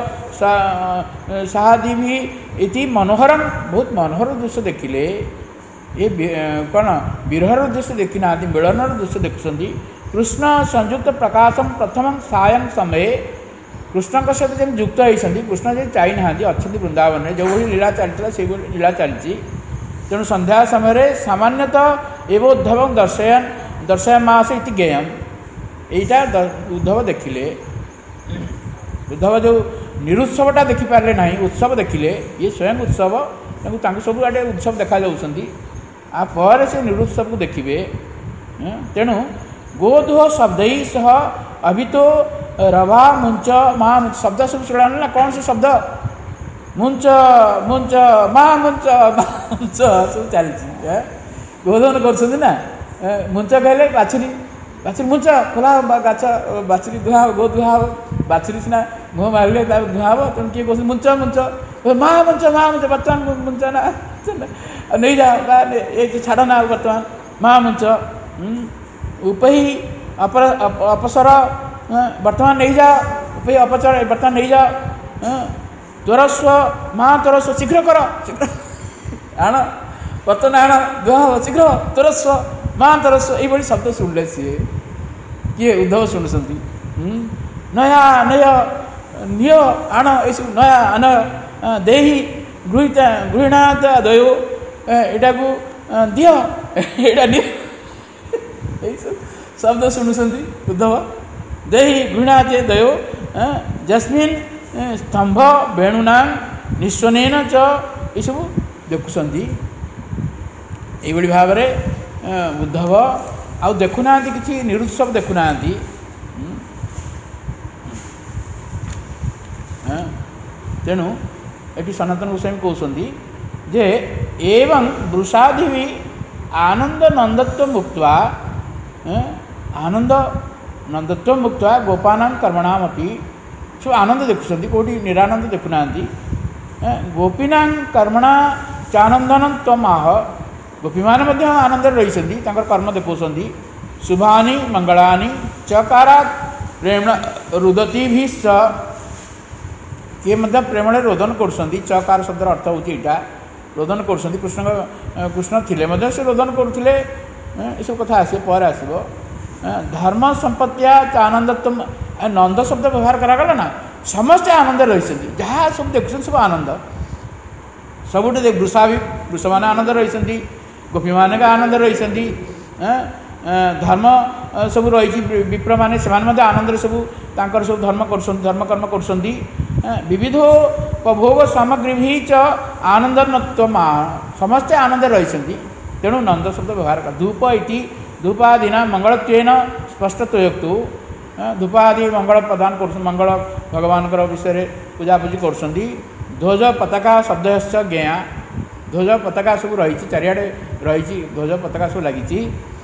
साहादी भी इति मनोहरम बहुत मनोहर दृश्य देखिले ये कौन विरहर दृश्य देखी ना मिलनर दृश्य देखुं कृष्ण संयुक्त प्रकाशम प्रथम सायं समय कृष्ण सहित जब युक्त होती कृष्ण जो चाही ना अच्छा वृंदावन में जो भाई लीला चलता से लीला चलती तेणु संध्या समय सामान्यतः एवं उद्धव दर्शयन दर्शयमास इति ज्ञेयम यहीटा उद्धव देखिले उद्धव जो निरुत्सवटा देखिपारे ना उत्सव देखिले ये स्वयं उत्सव सब आड़े उत्सव देखा जापर से निरुत्सव को देखिए तेणु गोधुह शब्द ही सह अभी तो रवा मुंच माँ शब्द सब शुणा ना कौन से शब्द मुंच मुंच माँ मुंच मुंच सब चलती गोधन कर मुंच कहले बाछुरी बाछुरी मुंच खोला गाछ बाछुरी धुआ गो धुआ बाछुरी सीना मुह मारे धुआ हम तेणु किए कह मुंच मुंच माँ मुंच माँ मुंच बर्तमान मुंच ना नहीं जा ये छाड़ ना बर्तमान माँ मुंच उपही अपर अपसर बर्तमान नहीं जा उपही अपचर बर्तमान नहीं जा त्वरस्व माँ त्वरस्व शीघ्र कर शीघ्र आण बर्तमान आण दुआ शीघ्र त्वरस्व माँ त्वरस्व ये शब्द शुणिले सी किए उद्धव शुणुंट नया नय निय आण ये सब नया आन देही गृहीता गृहणात दयो एटा को दियो एटा नि शब्द शुणुंट उद्धव देही गृहणाते दयो जस्मिन स्तंभ वेणुना निस्वनेन च ये सब देखुं ये भाव में उद्धव आउ देखुना कि निरुत्सव देखुना तेणु ये सनातन गोस्वामी कहते जे एवं वृषादि भी आनंद नंदत्व मुक्त आनंद नंदत्व मुक्त गोपानां कर्मणामपि सब आनंद देखुं कौटी निरानंद देखुना गोपीनां कर्मणा चानंदन तमाह गोपी मैंने आनंद रही कर्म देखा शुभानि मंगलानि चकारात् प्रेम रुदती भी स किए प्रेम रोदन कर चकार शब्द अर्थ होता रोदन कर कृष्ण कृष्ण थे से रोदन करुले ये सब कथा आस पर आसो धर्म संपत्तिया आनंदत्व नंद शब्द व्यवहार करागला ना समस्ते आनंद रही जहाँ सब देखुं सब आनंद सबुठ देख वृषा भी वृष मैंने आनंद रही गोपी मान आनंद रही धर्म सब रही विप्र मैंने से आनंद सब तांकर सब धर्म कर धर्म कर्म कर विविधोपभोग सामग्री भी च आनंद समस्ते आनंद रही तेणु नंद शब्द व्यवहार कर धूप इति धूपादिना मंगलत्वेन स्पष्टतोक्तु धूपादि मंगल प्रदान कर मंगल भगवान विषय पूजापूजी कर ध्वज पताका शब्द ज्ञा ध्वज पताका सब रही चारिआडे रही ध्वज पताका सब लगी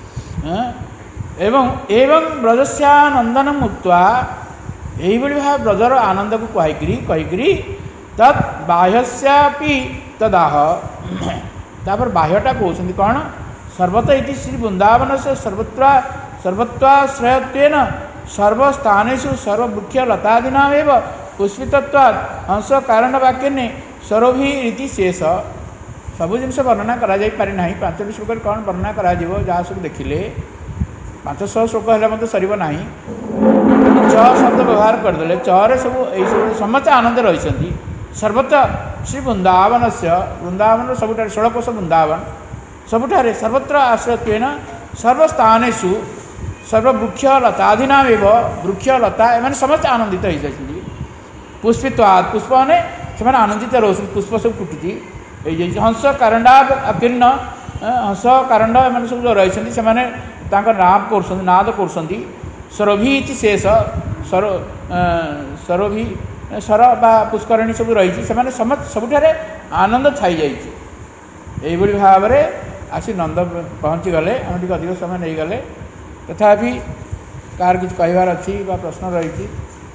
एवं एवं ब्रजस्यानंदन मुक्त्वा यही भाव ब्रजर आनंद को कहीकि कहीकि तत् बाह्यस्यापि तदाह तापर बाह्यटा कहते कौन सर्वत इति श्री वृंदावन से सर्वत्र सर्वत्वाश्रयत्वेन सर्वस्थानेषु सर्ववृक्ष लतादीनामेव पुष्पितत्वात् हंस कारण वाक्य सरोभि रीति शेष सबू जिन वर्णना करा ना पांचटी श्लोक कौन वर्णना करा जहाँ सब देखिले पांच सौ श्लोक है सर ना च शब्द व्यवहार करदे चरे सब यही समस्त आनंद रही सर्वत्र श्री वृंदावन से वृंदावन सबुठ षोलकोश वृंदावन सबुठारे सर्वत्र आश्रयत्वेन सर्वस्थानेषु सर्ववृक्ष लतादीना वृक्ष लता एम समस्त आनंदित हो जाती पुष्पित्वात् पुष्प ने से आनंदित रोच पुष्प सब फुटुची हंस कारंडा अकीर्ण हंस कारंड एम सब जो रही से नाद कर नाद कर सरभी शेष सर सरभी सर बा पुष्करणी सब रही समस्त सबुठारे आनंद छाई जाइए भाव में आसी नंद पहुँची गले आम टे अधिक समय नहीं गले तथापि कार किसी कहबार अच्छी प्रश्न रही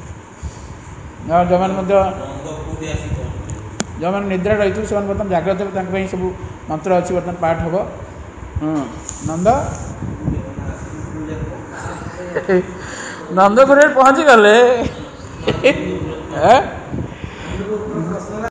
जो मैंने जो मैंने निद्रा रही से बर्तमान जाग्रत सब मंत्र अच्छी बर्तमान पाठ हम नंद नंदपुर पहुँची गले